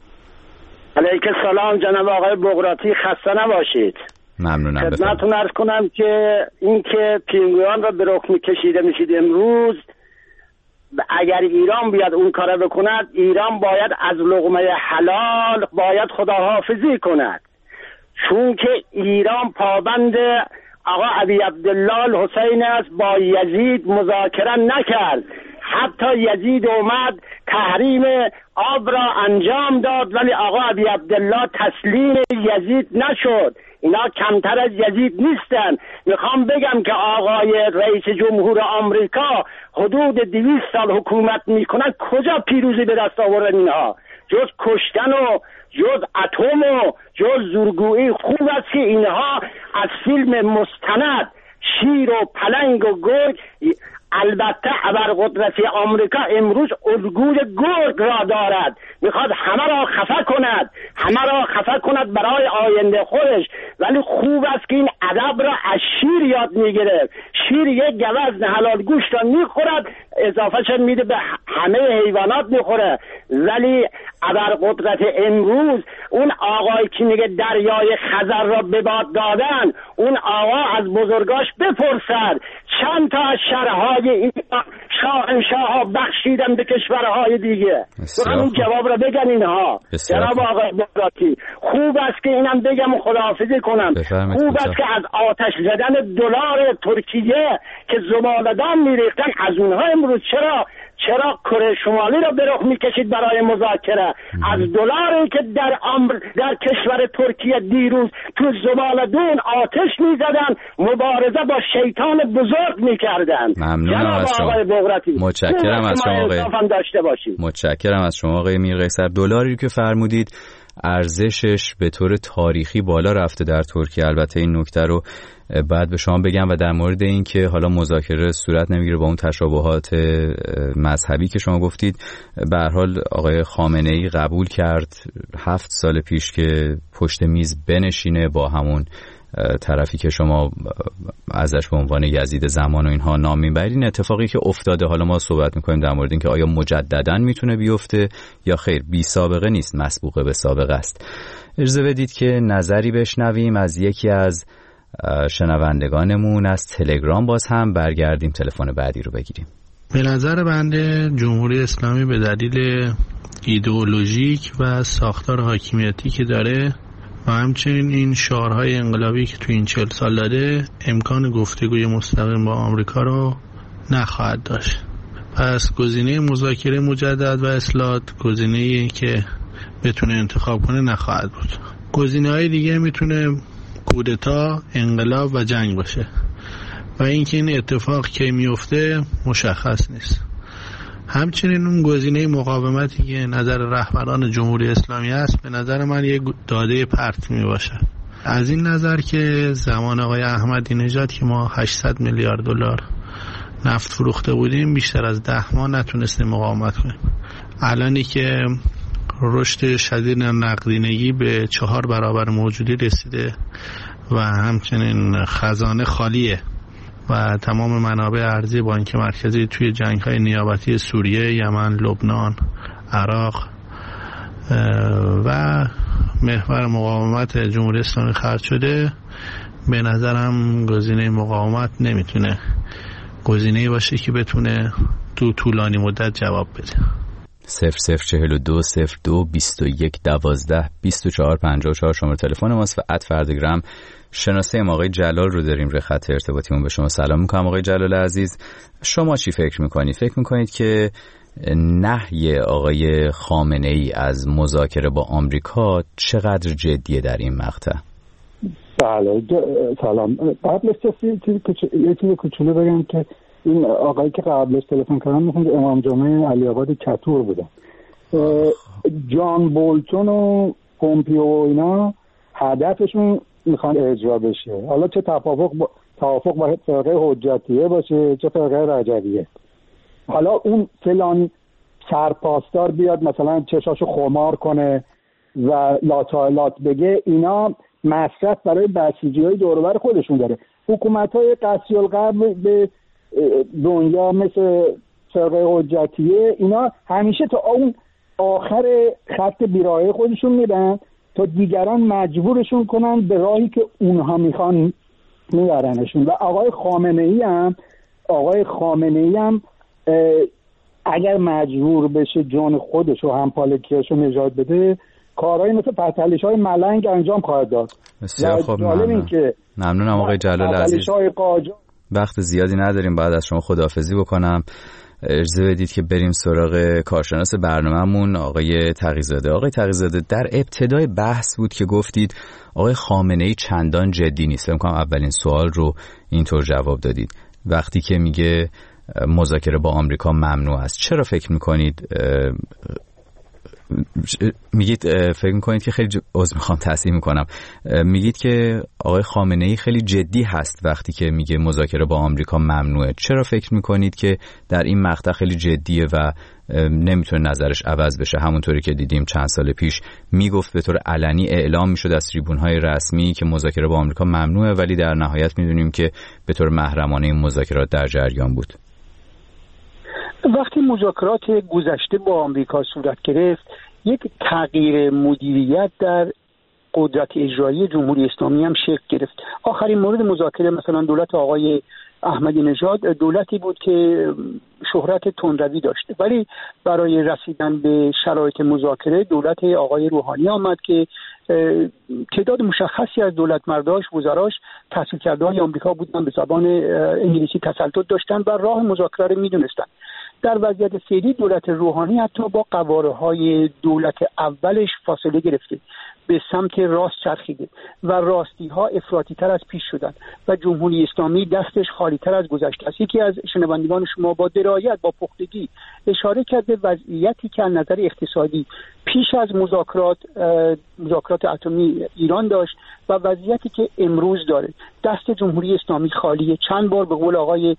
علیکم سلام جناب آقای بغراتی، خسته نباشید. ممنونم. خدمتتون عرض کنم که این که پیونگیان را به رخ کشیده میشید امروز اگر ایران بیاد اون کار بکند، ایران باید از لقمه حلال باید خداحافظی کند، چون که ایران پابند آقا ابی عبدالله الحسین است، با یزید مذاکره نکرد. حتی یزید اومد تحریم آب را انجام داد، ولی آقا ابی عبدالله تسلیم یزید نشد. اینا کمتر از یزید نیستن. میخوام بگم که آقای رئیس جمهور آمریکا حدود 200 سال حکومت میکنن، کجا پیروزی به دست آوردن اینها؟ جز کشتن و جز اتم و جز زورگویی. خوب است که اینها از فیلم مستند شیر و پلنگ و گرگ، البته ابرقدرتی آمریکا امروز الگوی گرگ را دارد، میخواد همه را خفه کند، همه را خفه کند برای آینده خودش. ولی خوب است که این ادب را از شیر یاد میگیره. شیر یک گوزن حلال گوشت را میخورد، اضافهش میده به همه حیوانات میخوره. ولی ابرقدرت امروز اون آقایی که میگه دریای خزر را به باد دادن، اون آقا از بزرگاش بپرسد چند تا از شهرهای این شاهنشاه ها بخشیدن به کشورهای دیگه. اون جواب را بگن اینها. جناب آقای بغراتی، خوب است که اینم بگم و خداحافظی کنم. خوب است که از آتش زدن دلار ترکیه که زباله‌دان میریختن، از اونها امروز چرا کره شمالی را به رخ میکشید برای مذاکره؟ از دلاری که در کشور ترکیه دیروز تو زباله‌دون آتش میزدن، مبارزه با شیطان بزرگ میکردن. ممنونم از شما. متشکرم از شما آقای. متشکرم از شما آقای میرقیصر. دلاری که فرمودید ارزشش به طور تاریخی بالا رفته در ترکیه. البته این نکته رو بعد به شما بگم. و در مورد این که حالا مذاکره صورت نمیگیره با اون تشابهات مذهبی که شما گفتید، به هر حال آقای خامنه‌ای قبول کرد 7 سال پیش که پشت میز بنشینه با همون طرفی که شما ازش به عنوان یزید زمان و اینها نام میبرید. این اتفاقی که افتاده، حالا ما صحبت میکنیم در مورد این که آیا مجدداً میتونه بیفته یا خیر. بی سابقه نیست، مسبوقه به سابقه است. اجازه بدید که نظری بشنویم از یکی از شنوندگانمون از تلگرام. باز هم برگردیم تلفن بعدی رو بگیریم. به نظر بنده جمهوری اسلامی به دلیل ایدئولوژیک و ساختار حاکمیتی که داره و همچنین این شعارهای انقلابی که تو این 40 سال داده، امکان گفتگوی مستقیم با آمریکا رو نخواهد داشت. پس گزینه مذاکره مجدد و اصلاحات گزینه‌ای که بتونه انتخاب کنه نخواهد بود. گزینه‌های دیگه میتونه کودتا، انقلاب و جنگ باشه و اینکه این اتفاق کی میفته مشخص نیست. همچنین اون گزینه مقاومتی که نظر رهبران جمهوری اسلامی است به نظر من یک داده پرت می باشه. از این نظر که زمان آقای احمدی نژاد که ما 800 میلیارد دلار نفت فروخته بودیم، بیشتر از 10 ماه نتونستیم مقاومت کنیم. الانی که رشد شدید نقدینگی به 4 برابر موجودی رسیده و همچنین خزانه خالیه و تمام منابع ارزی بانک مرکزی توی جنگ‌های نیابتی سوریه، یمن، لبنان، عراق و محور مقاومت جمهوری اسلامی خرج شده، به نظرم گزینه مقاومت نمیتونه گزینه‌ای باشه که بتونه تو طولانی مدت جواب بده. 0042 02 21 12 24 54 شماره تلفن ماست و @فردگرام شناسه ما. آقای جلال رو داریم روی خط ارتباطیمون. به شما سلام میکنم آقای جلال عزیز. شما چی فکر میکنید؟ فکر میکنید که نهی آقای خامنه‌ای از مذاکره با آمریکا چقدر جدیه در این مقطع؟ بله سلام. قبلش یه چیز کوچولو بگم که این آقایی که قبلش تلفن کردن میخوند امام جمعه علی آباد کتور بودن. جان بولتون و پومپیو و اینا هدفشون میخوان اجرا بشه. حالا چه توافق با فرقه حجتیه باشه چه فرقه رجبیه. حالا اون فلان سرپاسدار بیاد مثلا چشاشو خمار کنه و لاتالات بگه، اینا مصرف برای بسیجی‌های دور و بر خودشون داره. حکومت‌های قصی القلب به دنیا مثل فرقه حجتیه اینا همیشه تا اون آخر خط بیراهه خودشون میرن تا دیگران مجبورشون کنن به راهی که اونها میخوان میبرنشون. و آقای خامنه‌ای هم اگر مجبور بشه جان خودش و همپالکیاشو نجات بده، کارهایی مثل پرتلیش‌های ملنگ انجام خواهد داد. بسیار خوب، ممنونم آقای جلال عزیز. وقت زیادی نداریم، بعد از شما خداحافظی بکنم. اجازه بدید که بریم سراغ کارشناس برنامه‌مون آقای تقی‌زاده. آقای تقی‌زاده، در ابتدای بحث بود که گفتید آقای خامنه‌ای چندان جدی نیست. فکر می‌کنم اولین سوال رو اینطور جواب دادید وقتی که میگه مذاکره با آمریکا ممنوع است. چرا فکر می‌کنید فکر میکنید که خیلی میخوام تصحیح میکنم، میگید که آقای خامنه‌ای خیلی جدی هست وقتی که میگه مذاکره با آمریکا ممنوعه. چرا فکر میکنید که در این مقطع خیلی جدیه و نمیتونه نظرش عوض بشه؟ همونطوری که دیدیم چند سال پیش میگفت به طور علنی اعلام میشد از تریبون‌های رسمی که مذاکره با آمریکا ممنوعه، ولی در نهایت میدونیم که به طور محرمانه این مذاکرات در جریان بود. وقتی مذاکرات گذشته با آمریکا صورت گرفت، یک تغییر مدیریت در قدرت اجرایی جمهوری اسلامی هم شکل گرفت. آخرین مورد مذاکره مثلا دولت آقای احمدی نژاد دولتی بود که شهرت تندروی داشت، ولی برای رسیدن به شرایط مذاکره دولت آقای روحانی آمد که تعداد مشخصی از دولت مرداش، وزراش تحصیل کرده‌های آمریکا بودن، به زبان انگلیسی تسلط داشتن و راه مذاکره رو می‌دونستن. در وضعیت فعلی دولت روحانی حتی با قواره‌های دولت اولش فاصله گرفته، به سمت راست چرخیده و راستی‌ها افراطی‌تر از پیش شدن و جمهوری اسلامی دستش خالی‌تر از گذشته است. یکی از شنوندگان شما با درایت، با پختگی اشاره کرده وضعیتی که از نظر اقتصادی پیش از مذاکرات اتمی ایران داشت و وضعیتی که امروز داره. دست جمهوری اسلامی خالیه. چند بار به قول آقای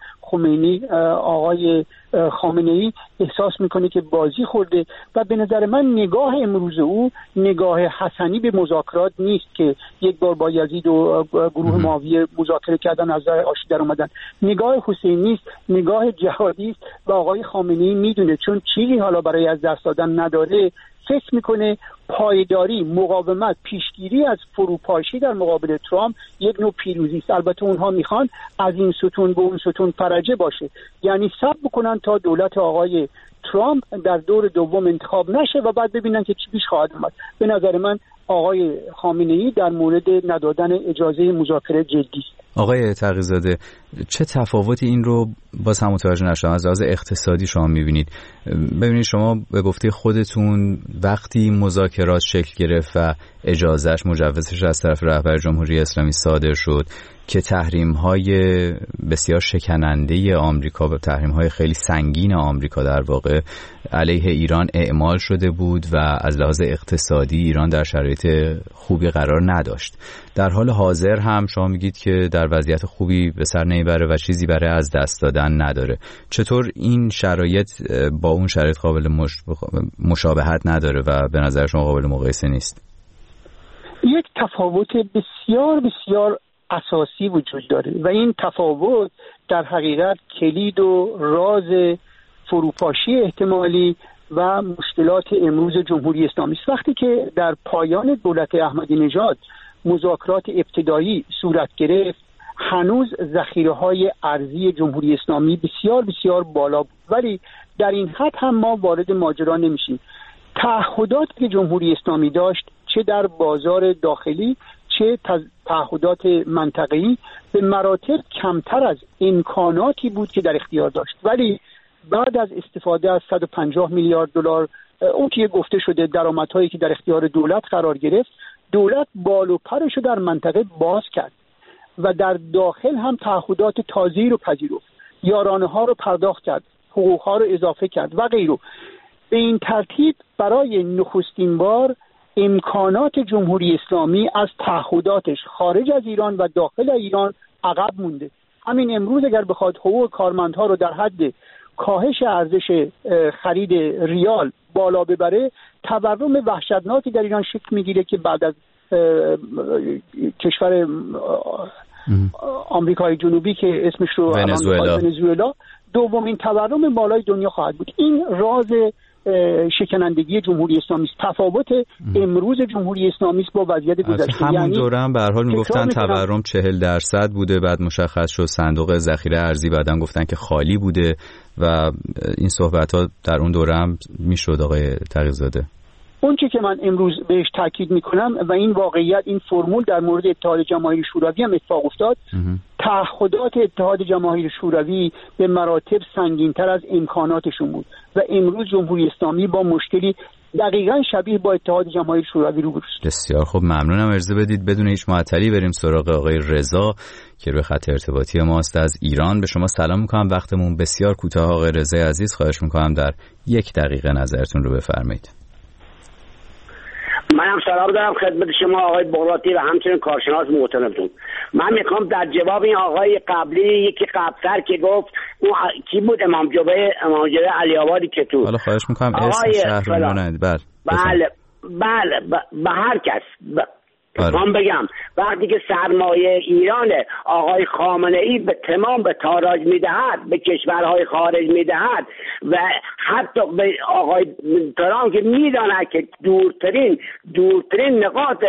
خامنه‌ای احساس میکنه که بازی خورده و به نظر من نگاه امروز او نگاه حسنی به مذاکرات نیست که یک بار با یزید و گروه معاویه مذاکره کردن، از راه آشتی در اومدن. نگاه حسینی است، نگاه جهادی است و آقای خامنه‌ای میدونه چون چیزی حالا برای از دست دادن نداره، فکر میکنه پایداری، مقاومت، پیشگیری از فروپاشی در مقابل ترامپ یک نوع پیروزی است. البته اونها میخوان از این ستون به اون ستون فرجه باشه، یعنی صبر بکنن تا دولت آقای ترامپ در دور دوم انتخاب نشه و بعد ببینن که چی پیش خواهد اومد. به نظر من آقای خامنه‌ای در مورد ندادن اجازه مذاکره جدی است. آقای تقی‌زاده، چه تفاوتی این رو باز هم متوجه نشدم از لحاظ اقتصادی شما می‌بینید؟ ببینید شما به گفته خودتون وقتی مذاکرات شکل گرفت و اجازهش، مجوزش از طرف رهبر جمهوری اسلامی صادر شد که تحریم‌های بسیار شکننده آمریکا و تحریم‌های خیلی سنگین آمریکا در واقع علیه ایران اعمال شده بود و از لحاظ اقتصادی ایران در شرایط خوبی قرار نداشت. در حال حاضر هم شما میگید که در وضعیت خوبی به سر نمیبره و چیزی برای از دست دادن نداره. چطور این شرایط با اون شرایط قابل مشابهت نداره و به نظر شما قابل مقایسه نیست؟ یک تفاوت بسیار بسیار اساسی وجود داره و این تفاوت در حقیقت کلید و راز فروپاشی احتمالی و مشکلات امروز جمهوری اسلامی است. وقتی که در پایان دولت احمدی نژاد مذاکرات ابتدایی صورت گرفت، هنوز ذخیره‌های ارزی جمهوری اسلامی بسیار بسیار بالا بود، ولی در این حد هم ما وارد ماجرا نمیشیم. تعهداتی که جمهوری اسلامی داشت، چه در بازار داخلی چه تعهدات منطقه‌ای، به مراتب کمتر از امکاناتی بود که در اختیار داشت. ولی بعد از استفاده از 150 میلیارد دلار اون که گفته شده درآمدهایی که در اختیار دولت قرار گرفت، دولت بال و پرش رو در منطقه باز کرد و در داخل هم تعهدات تازه‌ای رو پذیرفت، یارانه‌ها رو پرداخت کرد، حقوق‌ها رو اضافه کرد و غیره. به این ترتیب برای نخستین بار امکانات جمهوری اسلامی از تعهداتش خارج از ایران و داخل ایران عقب مونده. همین امروز اگر بخواد حقوق کارمندها رو در حد کاهش ارزش خرید ریال بالا ببره، تورم وحشتناکی در ایران شکل میگیره که بعد از کشور آمریکای جنوبی که اسمش رو ونزوئلا دومین تورم بالای دنیا خواهد بود. این راز شکنندگی جمهوری اسلامی است. تفاوت امروز جمهوری اسلامی است با وضعیت گذشته. همون دوره هم به هر حال میگفتن تورم 40% بوده، بعد مشخص شد صندوق ذخیره ارزی بعدن گفتن که خالی بوده و این صحبت ها در اون دوره هم میشد. آقای تقی‌زاده، اون چی که من امروز بهش تاکید میکنم و این واقعیت، این فرمول در مورد اتحاد جماهیر شوروی هم اتفاق افتاد. تعهدات اتحاد جماهیر شوروی به مراتب سنگین‌تر از امکاناتشون بود و امروز جمهوری اسلامی با مشکلی دقیقاً شبیه با اتحاد جماهیر شوروی روبروست. بسیار خوب، ممنونم. اجازه بدید بدون هیچ معطلی بریم سراغ آقای رضا که روی خط ارتباطی ماست از ایران. به شما سلام میکنم، وقتمون بسیار کوتاه. آقای رضا عزیز، خواهش میکنم در 1 دقیقه نظرتون رو بفرمایید. منم سلام دارم خدمت شما آقای بغراتی و همچنین کارشناس محترمتون. من میخوام در جواب این آقای قبلی، یکی قبل‌تر که گفت اون کی بود، امام جبه علی آبادی که تو، حالا خواهش میکنم اسم شهر رو بگید. بله به هر کس میخوام بگم وقتی که سرمایه ایران آقای خامنه ای به تمام به تاراج میدهد، به کشورهای خارج میدهد و حتی به آقای ترامپ که میداند که دورترین نقاط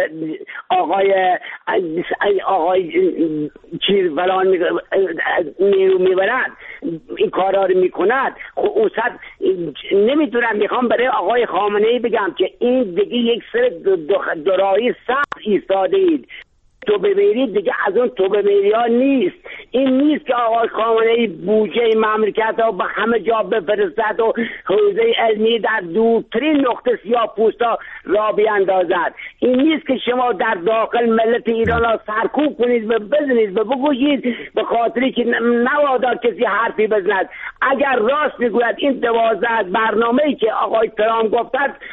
آقای چیز فلان نیرو میبرد این کارا رو میکند، خب اون صد نمیتونم. میخوام برای آقای خامنه ای بگم که این دیگه یک سر دورایی سخت ایستاده اید. تو بمیرید دیگه از اون تو بمیری ها نیست. این نیست که آقای خامنه ای بودجه مملکت ها به همه جا بفرستد و حوزه علمی در دورترین نقطه سیاه پوستا را بیاندازد. این نیست که شما در داخل ملت ایران را سرکوب کنید و بزنید و بگویید به خاطری که نوادار کسی حرفی بزند. اگر راست میگوید این 12 برنامه‌ای که آقای ترامپ گفت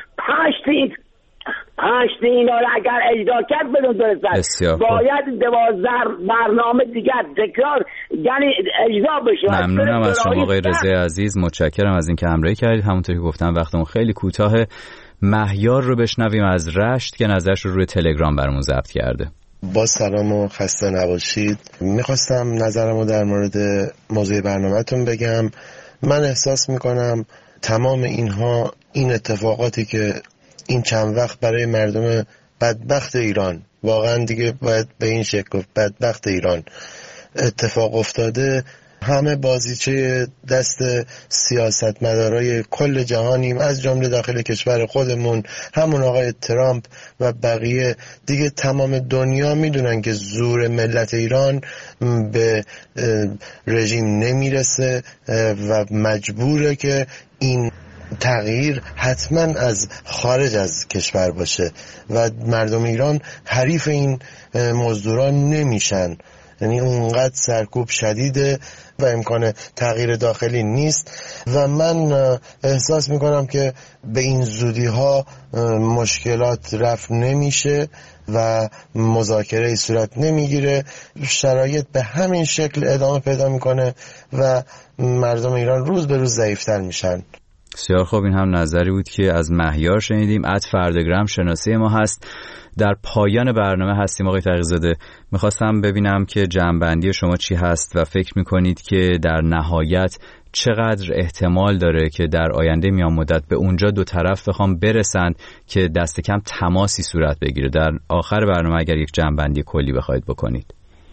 5 اینا را اگر اجرا کرد بدون درست باید 12 برنامه دیگر تکرار یعنی اجرا بشه. ممنونم از شما آقای رضا عزیز، متشکرم از اینکه همراهی کردید. همونطور که گفتم وقتمون خیلی کوتاهه. مهیار رو بشنویم از رشت که نظرش رو روی تلگرام برامون ضبط کرده. با سلام و خسته نباشید. میخواستم نظرمو در مورد موضوع برنامه‌تون بگم. من احساس میکنم تمام اینها، این اتفاقاتی که این چند وقت برای مردم بدبخت ایران، واقعا دیگه باید به این شکل گفت بدبخت ایران اتفاق افتاده، همه بازیچه دست سیاستمدارای کل جهانیم، از جمله داخل کشور خودمون. همون آقای ترامپ و بقیه دیگه تمام دنیا میدونن که زور ملت ایران به رژیم نمیرسه و مجبوره که این تغییر حتما از خارج از کشور باشه و مردم ایران حریف این مزدوران نمیشن. یعنی اونقدر سرکوب شدیده و امکان تغییر داخلی نیست و من احساس میکنم که به این زودی ها مشکلات رفع نمیشه و مذاکره صورت نمیگیره. شرایط به همین شکل ادامه پیدا میکنه و مردم ایران روز به روز ضعیفتر میشن. بسیار خوب، این هم نظری بود که از مهیار شنیدیم. @فردگرام شناسی ما هست. در پایان برنامه هستیم آقای تقی‌زاده. میخواستم ببینم که جمع‌بندی شما چی هست و فکر میکنید که در نهایت چقدر احتمال داره که در آینده میان مدت به اونجا دو طرف بخوام برسند که دست کم تماسی صورت بگیره. در آخر برنامه اگر یک جمع‌بندی کلی بخواید بکنید.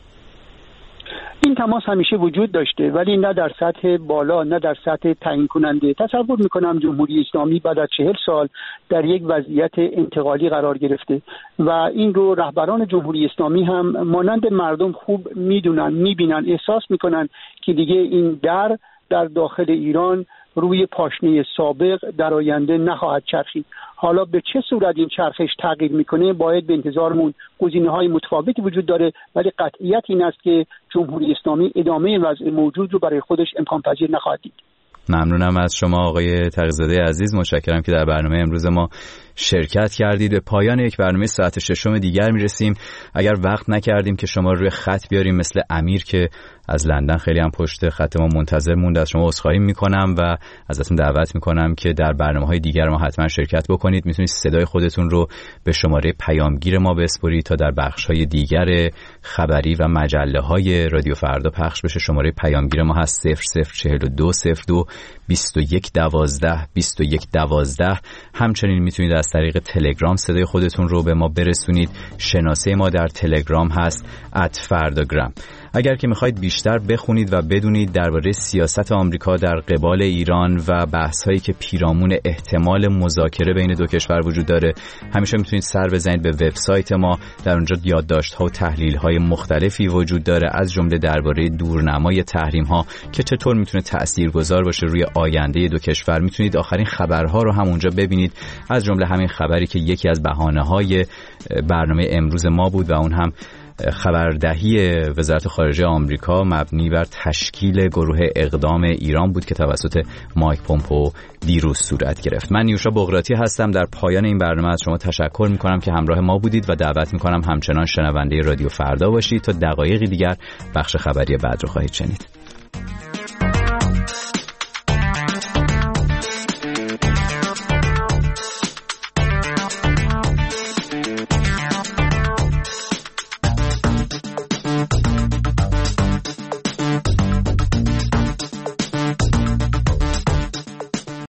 این تماس همیشه وجود داشته ولی نه در سطح بالا نه در سطح تعیین کننده. تصور میکنم جمهوری اسلامی بعد از 40 سال در یک وضعیت انتقالی قرار گرفته و این رو رهبران جمهوری اسلامی هم مانند مردم خوب میدونن، میبینن، احساس میکنن که دیگه این در داخل ایران روی پاشنه سابق در آینده نخواهد چرخید. حالا به چه صورت این چرخش تغییر میکنه باید به انتظارمون. گزینه‌های متفاوتی وجود داره ولی قطعیت این است که جمهوری اسلامی ادامه وضع موجود رو برای خودش امکان پذیر نخواهد دید. ممنونم از شما آقای تقی‌زاده عزیز، متشکرم که در برنامه امروز ما شرکت کردید. به پایان یک برنامه ساعت 6 دیگر میرسیم. اگر وقت نکردیم که شما روی خط بیاریم مثل امیر که از لندن خیلی هم پشت خط ما منتظر موند. از شما عذرخواهی میکنم و ازتون دعوت میکنم که در برنامه‌های دیگر ما حتما شرکت بکنید. میتونید صدای خودتون رو به شماره پیامگیر ما بسپرید تا در بخش‌های دیگر خبری و مجله‌های رادیو فردا پخش بشه. شماره پیامگیر ما هست 004202 2112 2112. همچنین میتونید از طریق تلگرام صدای خودتون رو به ما برسونید. شناسه ما در تلگرام هست @فرdagram. اگر که میخواید بیشتر بخونید و بدونید درباره سیاست آمریکا در قبال ایران و بحث‌هایی که پیرامون احتمال مذاکره بین دو کشور وجود داره، همیشه میتونید سر بزنید به وبسایت ما. در اونجا یادداشت‌ها و تحلیل‌های مختلفی وجود داره، از جمله درباره دورنمای تحریم‌ها که چطور میتونه تاثیرگذار باشه روی آینده دو کشور. میتونید آخرین خبرها رو هم اونجا ببینید، از جمله همین خبری که یکی از بهانه‌های برنامه امروز ما بود و اون هم خبردهی وزارت خارجه آمریکا مبنی بر تشکیل گروه اقدام ایران بود که توسط مایک پومپئو دیروز صورت گرفت. من نیوشا بغراتی هستم. در پایان این برنامه از شما تشکر میکنم که همراه ما بودید و دعوت میکنم همچنان شنونده رادیو فردا باشید تا دقایقی دیگر بخش خبری بعد رو خواهید شنید.